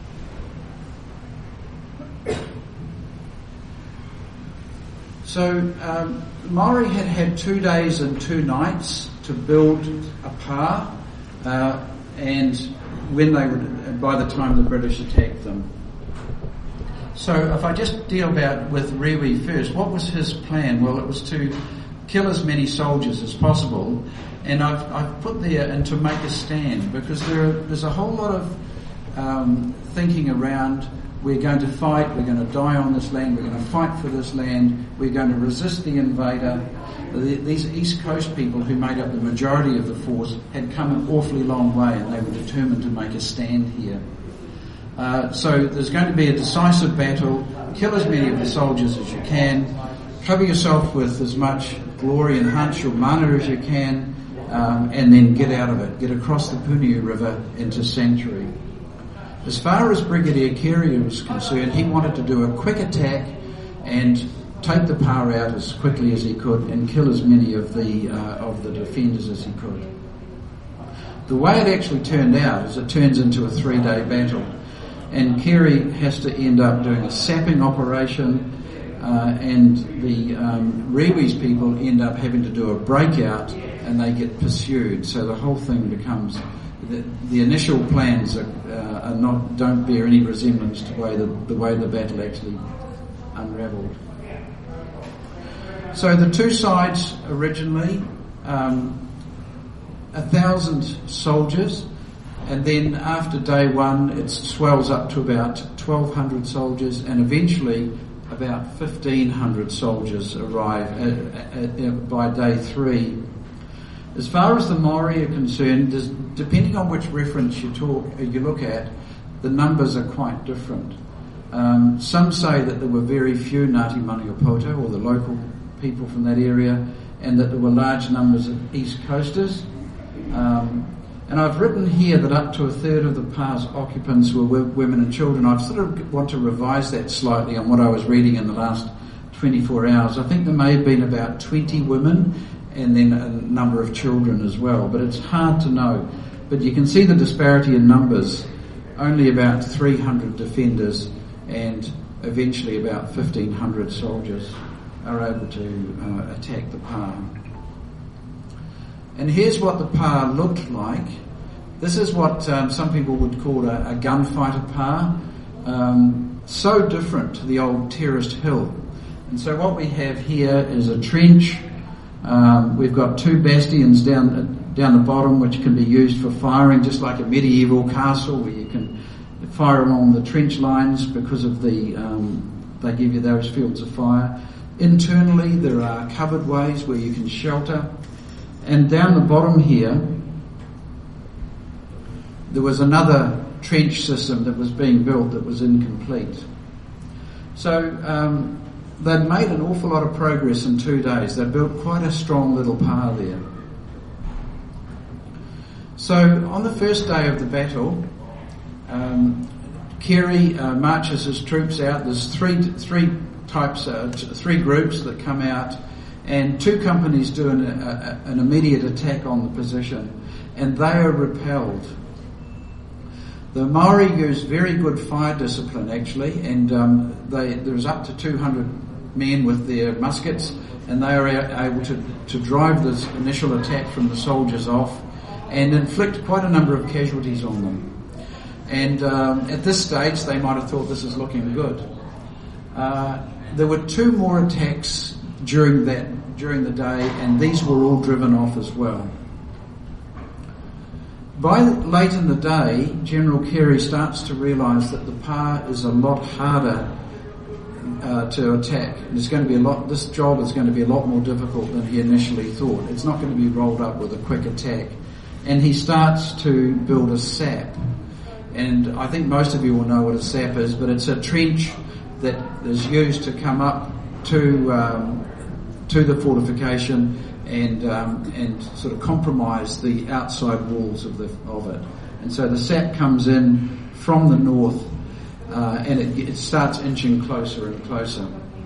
So um, Maori had had two days and two nights to build a pa, uh, and when they would, by the time the British attacked them. So if I just deal about with Rewi first, what was his plan? Well, it was to kill as many soldiers as possible, and I've, I've put there and to make a stand, because there are, there's a whole lot of um, thinking around. We're going to fight, we're going to die on this land, we're going to fight for this land, we're going to resist the invader. The, these East Coast people who made up the majority of the force had come an awfully long way, and they were determined to make a stand here. Uh, so there's going to be a decisive battle. Kill as many of the soldiers as you can. Cover yourself with as much glory and hunch or mana as you can, um, and then get out of it. Get across the Puniu River into Sanctuary. As far as Brigadier Carey was concerned, he wanted to do a quick attack and take the pa out as quickly as he could and kill as many of the uh, of the defenders as he could. The way it actually turned out is it turns into a three-day battle. And Carey has to end up doing a sapping operation, uh, and the um, Rewi's people end up having to do a breakout, and they get pursued. So the whole thing becomes the, the initial plans are, uh, are not don't bear any resemblance to the way the, the way the battle actually unravelled. So the two sides originally, um, a thousand soldiers. And then after day one, it swells up to about twelve hundred soldiers, and eventually about fifteen hundred soldiers arrive at, at, at, by day three. As far as the Maori are concerned, depending on which reference you talk, you look at, the numbers are quite different. Um, some say that there were very few Ngāti Maniapoto, or the local people from that area, and that there were large numbers of East Coasters. Um, and I've written here that up to a third of the pa's occupants were w- women and children. I sort of want to revise that slightly on what I was reading in the last twenty-four hours. I think there may have been about twenty women and then a number of children as well, but it's hard to know. But you can see the disparity in numbers. Only about three hundred defenders and eventually about fifteen hundred soldiers are able to uh, attack the pa. And here's what the pa looked like. This is what um, some people would call a, a gunfighter pa. Um, so different to the old terraced hill. And so what we have here is a trench. Um, we've got two bastions down down the bottom which can be used for firing, just like a medieval castle where you can fire along the trench lines because of the um, they give you those fields of fire. Internally there are covered ways where you can shelter, and down the bottom here there was another trench system that was being built that was incomplete. So um, they'd made an awful lot of progress in two days. They built quite a strong little pa there. So on the first day of the battle, um, Carey uh, marches his troops out. There's three three types, uh, three groups that come out, and two companies do an, a, an immediate attack on the position, and they are repelled. The Maori use very good fire discipline actually, and um, they, there's up to two hundred men with their muskets, and they are able to, to drive this initial attack from the soldiers off and inflict quite a number of casualties on them. And um, at this stage they might have thought this is looking good. Uh, there were two more attacks during that during the day, and these were all driven off as well. By late in the day, General Carey starts to realise that the pa is a lot harder uh, to attack. There's going to be a lot. This job is going to be a lot more difficult than he initially thought. It's not going to be rolled up with a quick attack, and he starts to build a sap. And I think most of you will know what a sap is, but it's a trench that is used to come up to um, to the fortification and um, and sort of compromise the outside walls of the of it. And so the sap comes in from the north, uh, and it, it starts inching closer and closer.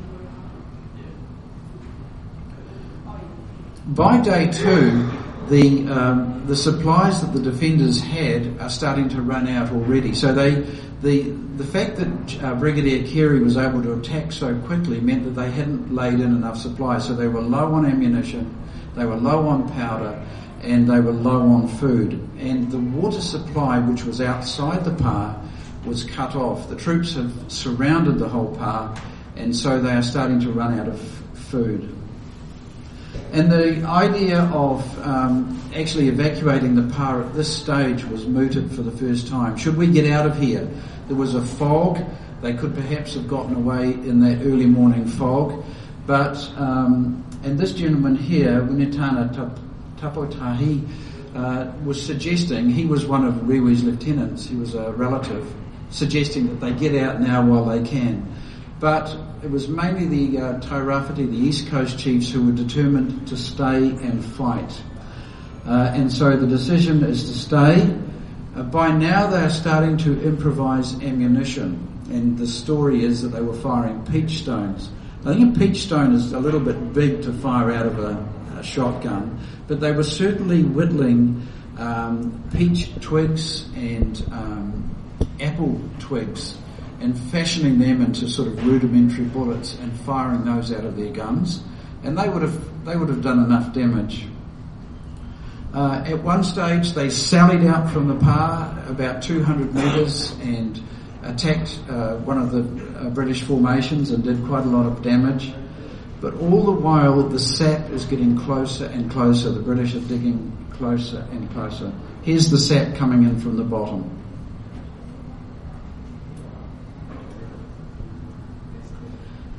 By day two, the um, the supplies that the defenders had are starting to run out already. So they the the fact that uh, Brigadier Carey was able to attack so quickly meant that they hadn't laid in enough supplies. So they were low on ammunition, they were low on powder, and they were low on food. And the water supply, which was outside the pa, was cut off. The troops have surrounded the whole pa, and so they are starting to run out of food. And the idea of um, actually evacuating the pa at this stage was mooted for the first time. Should we get out of here? There was a fog. They could perhaps have gotten away in that early morning fog. But, um, and this gentleman here, Winitana Tapotahi, uh, was suggesting, he was one of Rewe's lieutenants, he was a relative, suggesting that they get out now while they can. But it was mainly the uh, Tairāwhiti, the East Coast chiefs, who were determined to stay and fight. Uh, and so the decision is to stay. Uh, by now they are starting to improvise ammunition, and the story is that they were firing peach stones. I think a peach stone is a little bit big to fire out of a, a shotgun, but they were certainly whittling um, peach twigs and um, apple twigs and fashioning them into sort of rudimentary bullets and firing those out of their guns, and they would have they would have done enough damage. Uh, at one stage, they sallied out from the pa about two hundred metres and attacked uh, one of the uh, British formations and did quite a lot of damage. But all the while, the sap is getting closer and closer. The British are digging closer and closer. Here's the sap coming in from the bottom.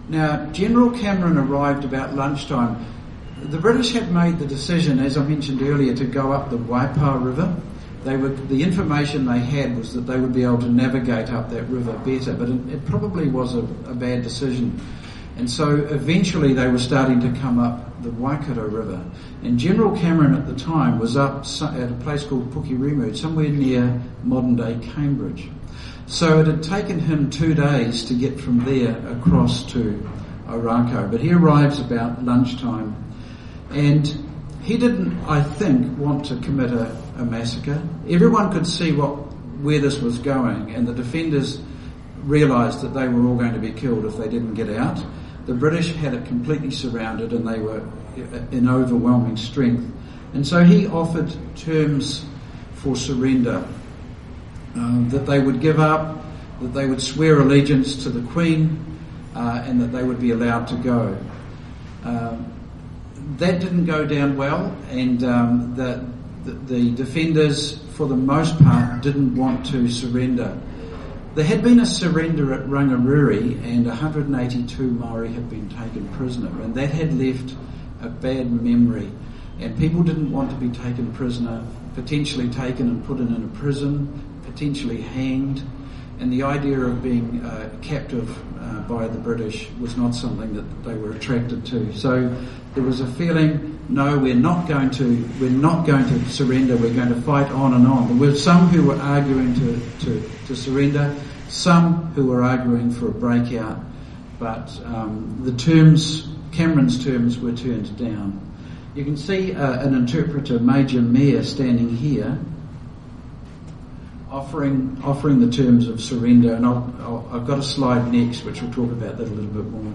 Now, General Cameron arrived about lunchtime. The British had made the decision, as I mentioned earlier, to go up the Waipa River. They would, the information they had was that they would be able to navigate up that river better, but it, it probably was a, a bad decision. And so eventually they were starting to come up the Waikato River. And General Cameron at the time was up at a place called Pukirimu, somewhere near modern-day Cambridge. So it had taken him two days to get from there across to Ōrākau. But he arrives about lunchtime. And he didn't, I think, want to commit a, a massacre. Everyone could see what where this was going, and the defenders realised that they were all going to be killed if they didn't get out. The British had it completely surrounded, and they were in overwhelming strength. And so he offered terms for surrender, um, that they would give up, that they would swear allegiance to the Queen, uh, and that they would be allowed to go. Um, That didn't go down well, and um, the, the, the defenders, for the most part, didn't want to surrender. There had been a surrender at Rangiriri, and one hundred eighty-two Maori had been taken prisoner, and that had left a bad memory. And people didn't want to be taken prisoner, potentially taken and put in, in a prison, potentially hanged. And the idea of being uh, captive uh, by the British was not something that they were attracted to. So there was a feeling, no, we're not going to, we're not going to surrender. We're going to fight on and on. There were some who were arguing to, to, to surrender, some who were arguing for a breakout. But um, the terms, Cameron's terms, were turned down. You can see uh, an interpreter, Major Mayer, standing here, offering offering the terms of surrender, and I'll, I'll, I've got a slide next which will talk about that a little bit more.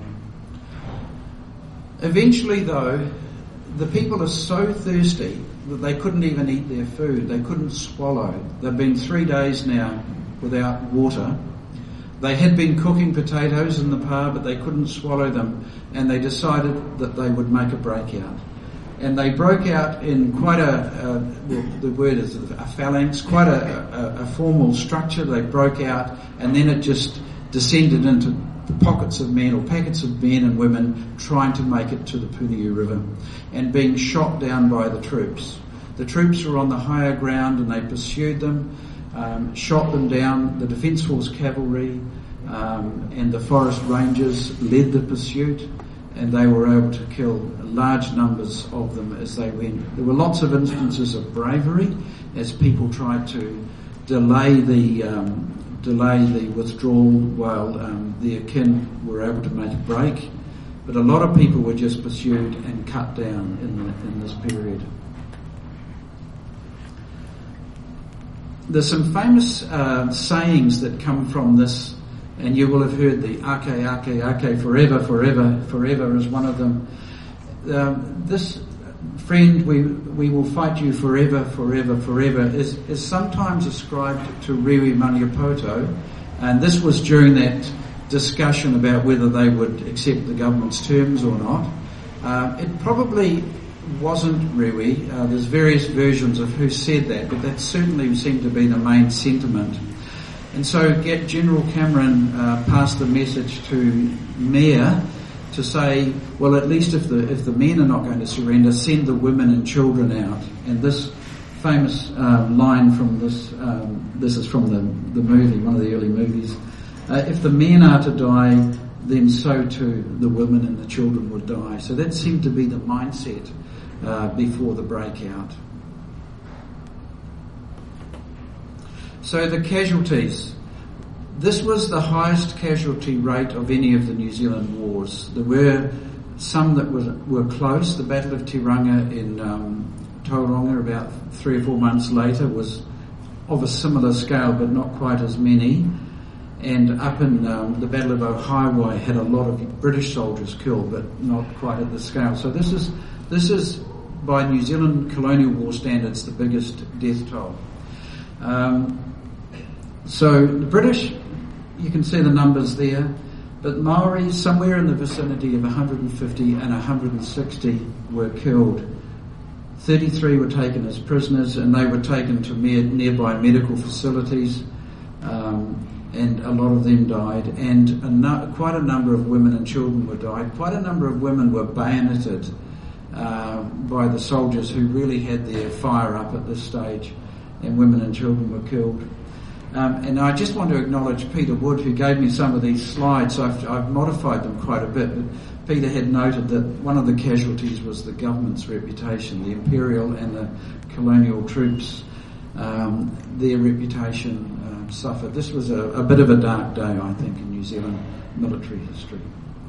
Eventually, though, the people are so thirsty that they couldn't even eat their food. They couldn't swallow. They've been three days now without water. They had been cooking potatoes in the pa, but they couldn't swallow them, and they decided that they would make a breakout. And they broke out in quite a, uh, well, the word is a phalanx, quite a, a, a formal structure. They broke out, and then it just descended into pockets of men or packets of men and women trying to make it to the Puniu River and being shot down by the troops. The troops were on the higher ground and they pursued them, um, shot them down. The Defence Force cavalry um, and the forest rangers led the pursuit, and they were able to kill large numbers of them as they went. There were lots of instances of bravery as people tried to delay the um, delay the withdrawal while um, their kin were able to make a break. But a lot of people were just pursued and cut down in, the, in this period. There's some famous uh, sayings that come from this, and you will have heard the ake, ake, ake, forever, forever, forever is one of them. Um, this friend, we we will fight you forever, forever, forever, is, is sometimes ascribed to Rewi Maniapoto, and this was during that discussion about whether they would accept the government's terms or not. Uh, it probably wasn't Rewi. Uh, there's various versions of who said that, but that certainly seemed to be the main sentiment. And so General Cameron uh, passed the message to Mayer to say, well, at least if the if the men are not going to surrender, send the women and children out. And this famous uh, line from this, um, this is from the, the movie, one of the early movies, uh, if the men are to die, then so too the women and the children would die. So that seemed to be the mindset uh, before the breakout. So the casualties. This was the highest casualty rate of any of the New Zealand wars. There were some that were, were close. The Battle of Tiranga in um, Tauranga about three or four months later was of a similar scale, but not quite as many. And up in um, the Battle of Ohiwai had a lot of British soldiers killed, but not quite at the scale. So this is this is by New Zealand colonial war standards the biggest death toll. Um, so the British, you can see the numbers there, but Maori, somewhere in the vicinity of one hundred fifty and one hundred sixty were killed. thirty-three were taken as prisoners, and they were taken to near, nearby medical facilities. Um, and a lot of them died, and a no, quite a number of women and children were died. Quite a number of women were bayoneted uh, by the soldiers who really had their fire up at this stage, and women and children were killed. Um, and I just want to acknowledge Peter Wood, who gave me some of these slides. I've, I've modified them quite a bit, but Peter had noted that one of the casualties was the government's reputation, the imperial and the colonial troops, um, their reputation um, suffered. This was a, a bit of a dark day, I think, in New Zealand military history.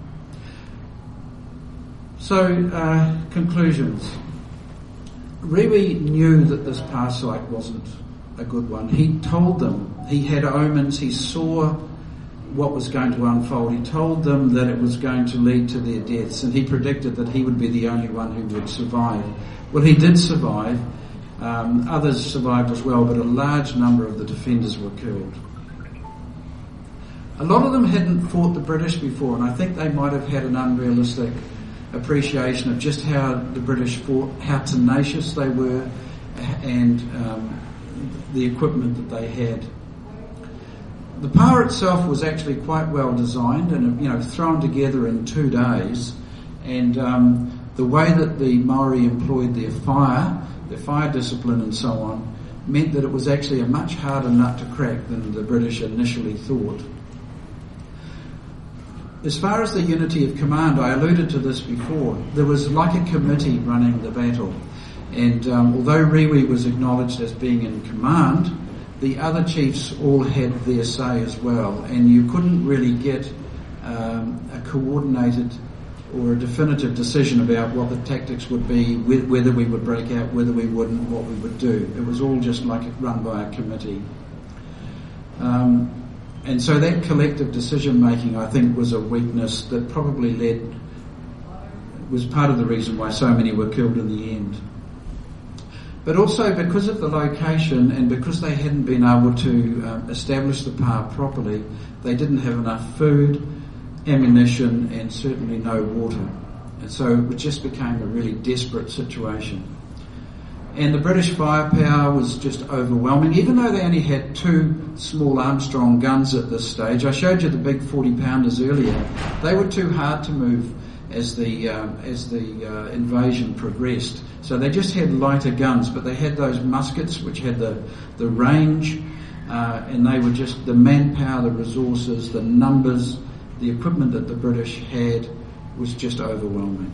So, uh, conclusions. Rewi knew that this parasite wasn't a good one. He told them, he had omens, he saw what was going to unfold. He told them that it was going to lead to their deaths, and he predicted that he would be the only one who would survive. Well, he did survive. Um, others survived as well, but a large number of the defenders were killed. A lot of them hadn't fought the British before, and I think they might have had an unrealistic appreciation of just how the British fought, how tenacious they were, and um, the equipment that they had. The power itself was actually quite well designed and, you know, thrown together in two days. And um, the way that the Maori employed their fire, their fire discipline and so on, meant that it was actually a much harder nut to crack than the British initially thought. As far as the unity of command, I alluded to this before. There was like a committee running the battle. And um, although Rewi was acknowledged as being in command, the other chiefs all had their say as well, and you couldn't really get um, a coordinated or a definitive decision about what the tactics would be, whether we would break out, whether we wouldn't, what we would do. It was all just like run by a committee. Um, and so that collective decision making, I think, was a weakness that probably led, was part of the reason why so many were killed in the end. But also because of the location and because they hadn't been able to um, establish the power properly, they didn't have enough food, ammunition, and certainly no water. And so it just became a really desperate situation. And the British firepower was just overwhelming, even though they only had two small Armstrong guns at this stage. I showed you the big forty pounders earlier. They were too hard to move as the um, as the uh, invasion progressed. So they just had lighter guns, but they had those muskets which had the, the range, uh, and they were just the manpower, the resources, the numbers, the equipment that the British had was just overwhelming.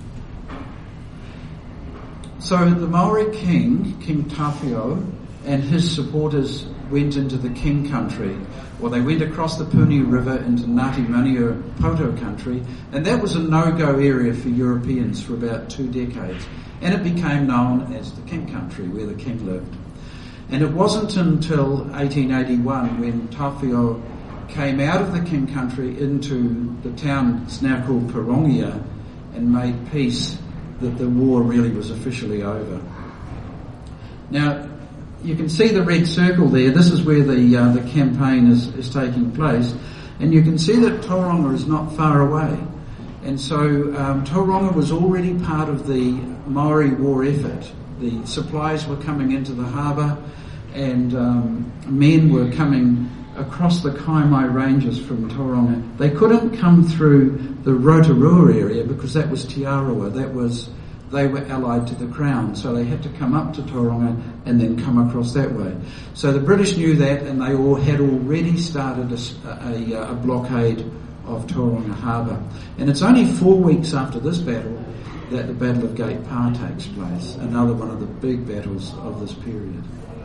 So the Maori king, King Tawhio, and his supporters went into the King country, or they went across the Puni River into Ngāti Manio Poto country, and that was a no-go area for Europeans for about two decades. And it became known as the King country, where the king lived. And it wasn't until eighteen eighty-one when Tawhio came out of the King country into the town that's now called Pirongia and made peace that the war really was officially over. Now, you can see the red circle there. This is where the uh, the campaign is, is taking place. And you can see that Tauranga is not far away. And so um, Tauranga was already part of the Maori war effort. The supplies were coming into the harbour, and um, men were coming across the Kaimai Ranges from Tauranga. They couldn't come through the Rotorua area because that was Te Arawa. That was, they were allied to the Crown, so they had to come up to Tauranga and then come across that way. So the British knew that, and they all had already started a, a, a blockade of Tauranga Harbour. And it's only four weeks after this battle that the Battle of Gate Pa takes place, another one of the big battles of this period.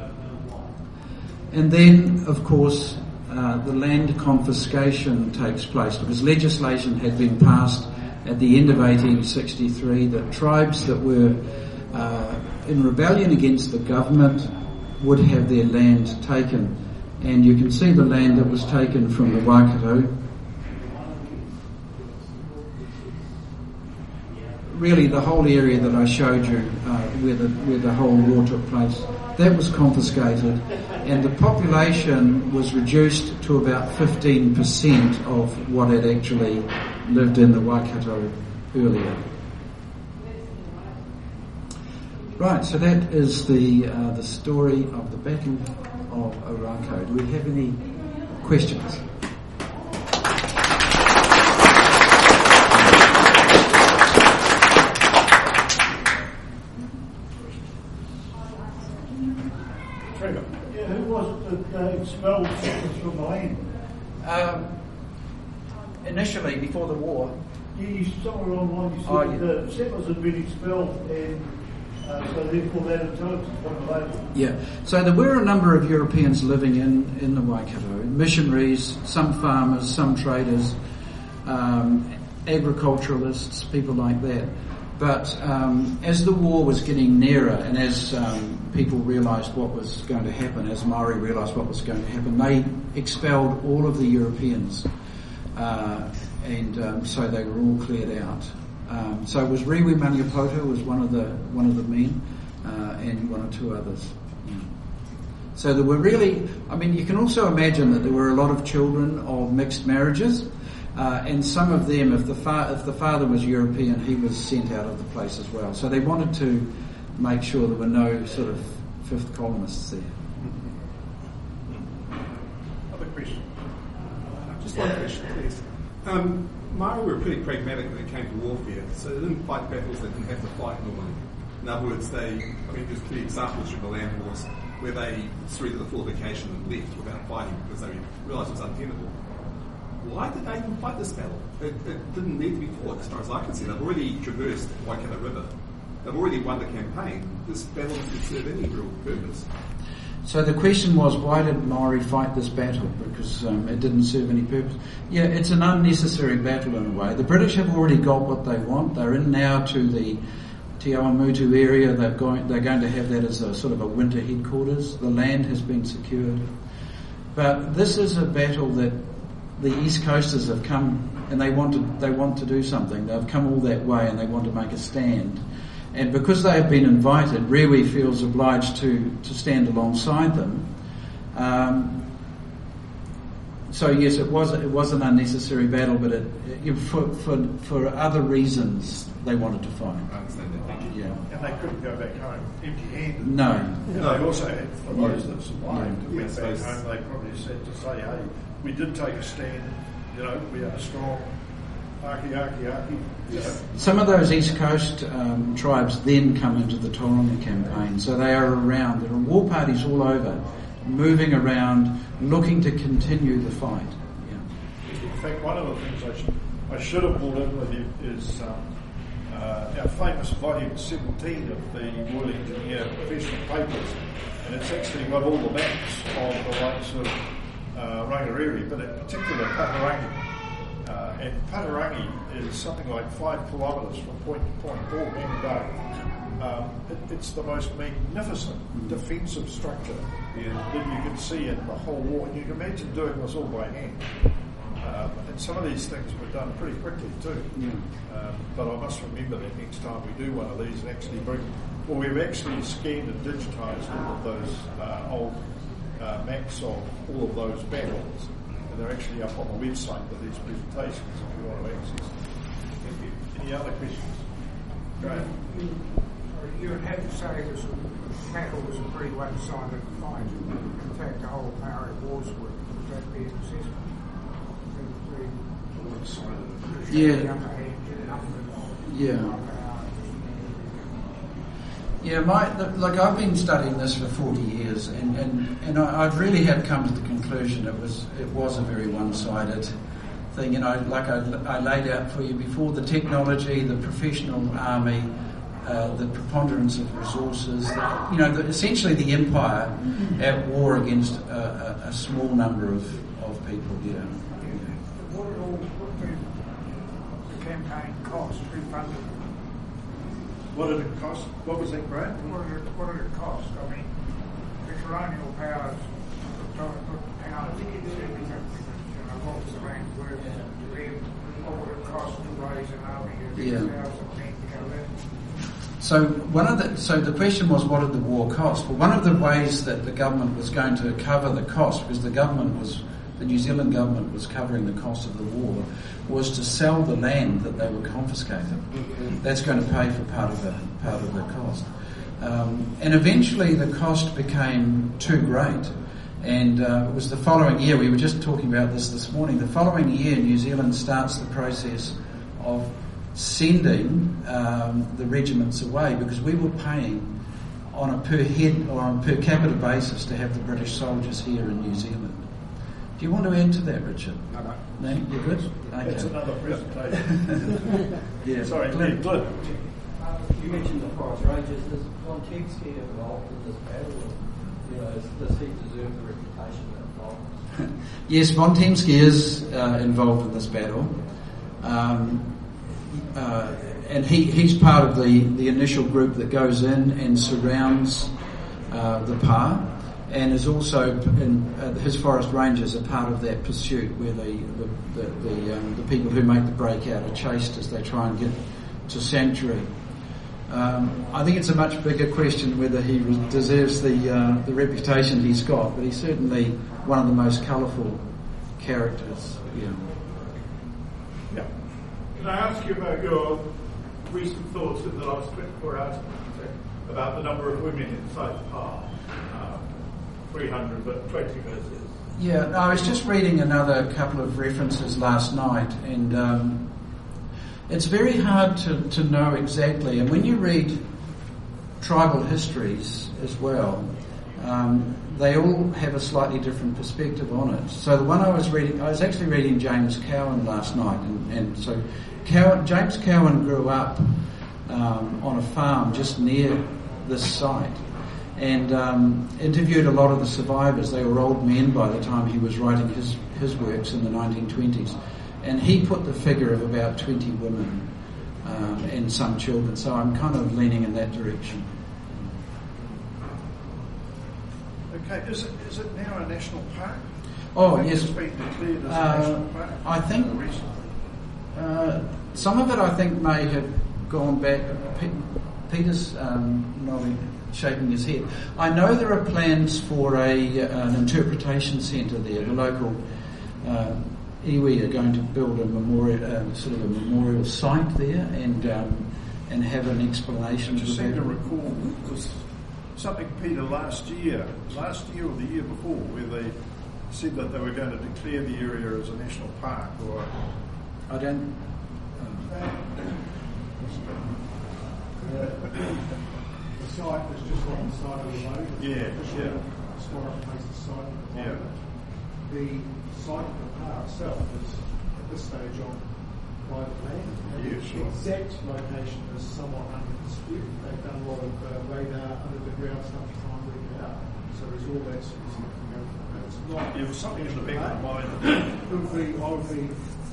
And then, of course, uh, the land confiscation takes place because legislation had been passed at the end of eighteen sixty-three that tribes that were uh, in rebellion against the government would have their land taken. And you can see the land that was taken from the Waikato. Really, the whole area that I showed you, uh, where the where the whole war took place, that was confiscated, and the population was reduced to about fifteen percent of what had actually lived in the Waikato earlier. Right, so that is the uh, the story of the Battle of Ōrākau. Do we have any questions? Yeah, who was it that uh, expelled settlers from the land? Um, initially, before the war. You, you somewhere online you said Oh, yeah. that the settlers had been expelled, and uh, so therefore that intelligence from the land. Yeah, so there were a number of Europeans living in, in the Waikato, missionaries, some farmers, some traders, um, agriculturalists, people like that. But um, as the war was getting nearer and as um, people realised what was going to happen, as Maori realised what was going to happen, they expelled all of the Europeans. Uh, and um, so they were all cleared out. Um, so it was Rewi Maniapoto was one of the one of the men, uh, and one or two others. Yeah. So there were really, I mean, you can also imagine that there were a lot of children of mixed marriages. Uh, and some of them, if the, fa- if the father was European, he was sent out of the place as well. So they wanted to make sure there were no sort of fifth colonists there. Other question? Just one question, please. Um, Maori were pretty pragmatic when it came to warfare, so they didn't fight battles they didn't have to fight normally. In other words, they, I mean, there's clear examples from the land wars where they surrendered the fortification and left without fighting because they realised it was untenable. Why did they even fight this battle? It, it didn't need to be fought, as far as I can see. They've already traversed the Waikato River. They've already won the campaign. This battle didn't serve any real purpose. So the question was, why did Maori fight this battle? Because um, it didn't serve any purpose. Yeah, it's an unnecessary battle in a way. The British have already got what they want. They're in now to the Te Awamutu area. They're going, they're going to have that as a sort of a winter headquarters. The land has been secured. But this is a battle that the East Coasters have come and they want to, they want to do something. They've come all that way and they want to make a stand. And because they have been invited, Rewi feels obliged to, to stand alongside them. Um, so yes, it was it was an unnecessary battle, but it, it, for, for for other reasons they wanted to fight. I understand that. Thank you. Yeah. And they couldn't go back home empty-handed. No. You know, they also had, for those that survived, Yeah. who went Yes, back yes. home, they probably said to say, hey, we did take a stand, you know, we are strong, aki, aki, aki, you know. Some of those East Coast um, tribes then come into the Tauranga campaign, so they are around. There are war parties all over, moving around, looking to continue the fight. Yeah. In fact, one of the things I should, I should have brought in with you is um, uh, our famous volume seventeen of the Royal Engineer Professional Papers, and it's actually got all the maps of the likes of uh, Rangariri, but in particular Patarangi. Uh, and Patarangi is something like five kilometres from point to point, all man um, it, It's the most magnificent defensive structure Yeah. that you can see in the whole war. And you can imagine doing this all by hand. Um, and some of these things were done pretty quickly too. Yeah. Um, but I must remember that next time we do one of these and actually bring, well, we've actually scanned and digitised all of those uh, old uh, maps of all of those battles. And they're actually up on the website with these presentations if you want to access them. Thank you. Any other questions? Great. You would have to say this battle was a pretty one-sided fight. In fact, the whole Maori Wars were. Would that be an assessment? The, the, Yeah. the upper hand, the numbers, Yeah. Yeah, my the, like I've been studying this for forty years, and and, and I, I really have come to the conclusion it was it was a very one-sided thing. You know, like I, I laid out for you before, the technology, the professional army, uh, the preponderance of resources. The, you know, the, essentially the empire at war against a, a, a small number of, of people. Yeah. What did all what did the campaign cost? Who funded it? What did it cost? What was that, Brad? What did it, what did it cost? I mean, the colonial powers put, put power together everything. You know, what was the land worth to them? What would it cost to raise an army of Yeah. thousand men to go there? So one of the so the question was, what did the war cost? Well, one of the ways that the government was going to cover the cost, because the government was the New Zealand government was covering the cost of the war, was to sell the land that they were confiscating. That's going to pay for part of the part of the cost. Um, and eventually, the cost became too great, And uh, it was the following year, we were just talking about this this morning, the following year New Zealand starts the process of sending um, the regiments away, because we were paying on a per head or on per capita basis to have the British soldiers here in New Zealand. Do you want to add to that, Richard? No, no. No, you're good? Okay. That's another presentation. Yeah. Sorry, Glenn. Glenn. Uh, you mentioned the Forest Rangers. Is Montevsky involved in this battle? You know, does he deserve the reputation that involved? Yes, Von Temsky is uh, involved in this battle. Um, uh, and he, he's part of the, the initial group that goes in and surrounds uh, the Pa, and is also, in, uh, his Forest Rangers are part of that pursuit where the, the, the, the, um, the people who make the breakout are chased as they try and get to sanctuary. Um, I think it's a much bigger question whether he deserves the uh, the reputation he's got, but he's certainly one of the most colourful characters. Yeah. Yeah. Can I ask you about your recent thoughts in the last twenty-four hours about the number of women inside the park? Um, three hundred, but twenty versus. Yeah, no, I was just reading another couple of references last night, and um, it's very hard to, to know exactly. And when you read tribal histories as well, um, they all have a slightly different perspective on it. So the one I was reading, I was actually reading James Cowan last night, and, and so Cowan, James Cowan grew up um, on a farm just near this site, and um, interviewed a lot of the survivors. They were old men by the time he was writing his, his works in the nineteen twenties. And he put the figure of about twenty women um, and some children. So I'm kind of leaning in that direction. Okay, is it is it now a national park? Oh, I think yes. It's been declared as a Uh, national park. I think- uh, recently. Uh, some of it I think may have gone back. Pe- Peter's um, nodding, shaking his head. I know there are plans for a an interpretation centre there. The local uh, iwi are going to build a memorial, uh, sort of a memorial site there, and um, and have an explanation. I just of seem that. to recall was something, Peter, last year, last year or the year before, where they said that they were going to declare the area as a national park, or I don't. The site was just on the side of the road. Yeah, Official yeah. Historic place, the site of the Yeah. road. The site of the park itself is at this stage on private land. And Yeah, the sure. exact location is somewhat under dispute. They've done a lot of uh, radar under the ground stuff to try and work it out. So there's all that sort of stuff to go for. But it's not. there was something in the back of my mind. It would be, I would be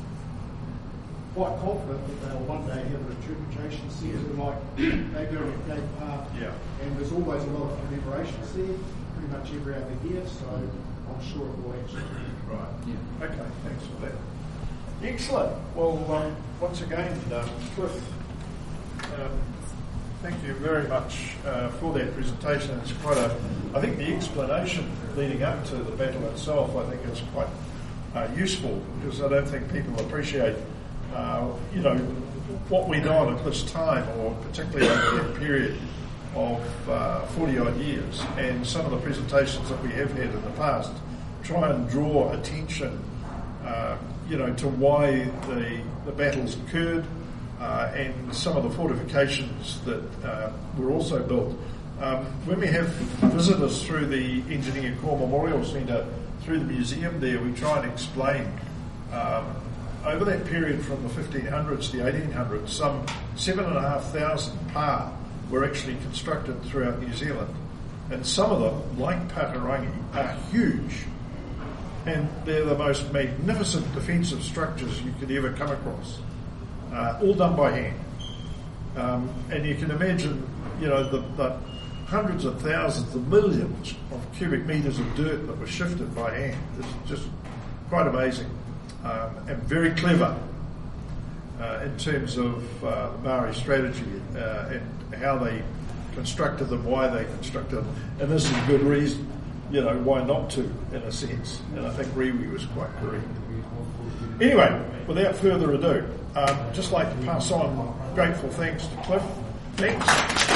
quite confident that they'll one day have an interpretation centre like they do at Gate Park. Yeah. And there's always a lot of commemorations there, pretty much every other year, so I'm sure it will actually. Right. Yeah. Okay, thanks for that. Excellent. Well, um, once again, um, Cliff, um, thank you very much uh, for that presentation. It's quite a, I think the explanation leading up to the battle itself, I think is quite uh, useful, because I don't think people appreciate, uh, you know, what went on at this time, or particularly over that period of uh, forty odd years, and some of the presentations that we have had in the past try and draw attention, uh, you know, to why the the battles occurred, uh, and some of the fortifications that uh, were also built. Um, when we have visitors through the Engineer Corps Memorial Centre, through the museum there, we try and explain um, over that period from the fifteen hundreds to the eighteen hundreds, some seven and a half thousand pa were actually constructed throughout New Zealand. And some of them, like Patarangi, are huge. And they're the most magnificent defensive structures you could ever come across. Uh, all done by hand. Um, and you can imagine, you know, the, the hundreds of thousands, the millions of cubic metres of dirt that were shifted by hand. It's just quite amazing. Um, and very clever uh, in terms of uh, the Maori strategy uh, and how they constructed them, why they constructed them. And this is a good reason, you know, why not to, in a sense. And I think Rewi was quite correct. Anyway, without further ado, um, just like to pass on grateful thanks to Cliff. Thanks.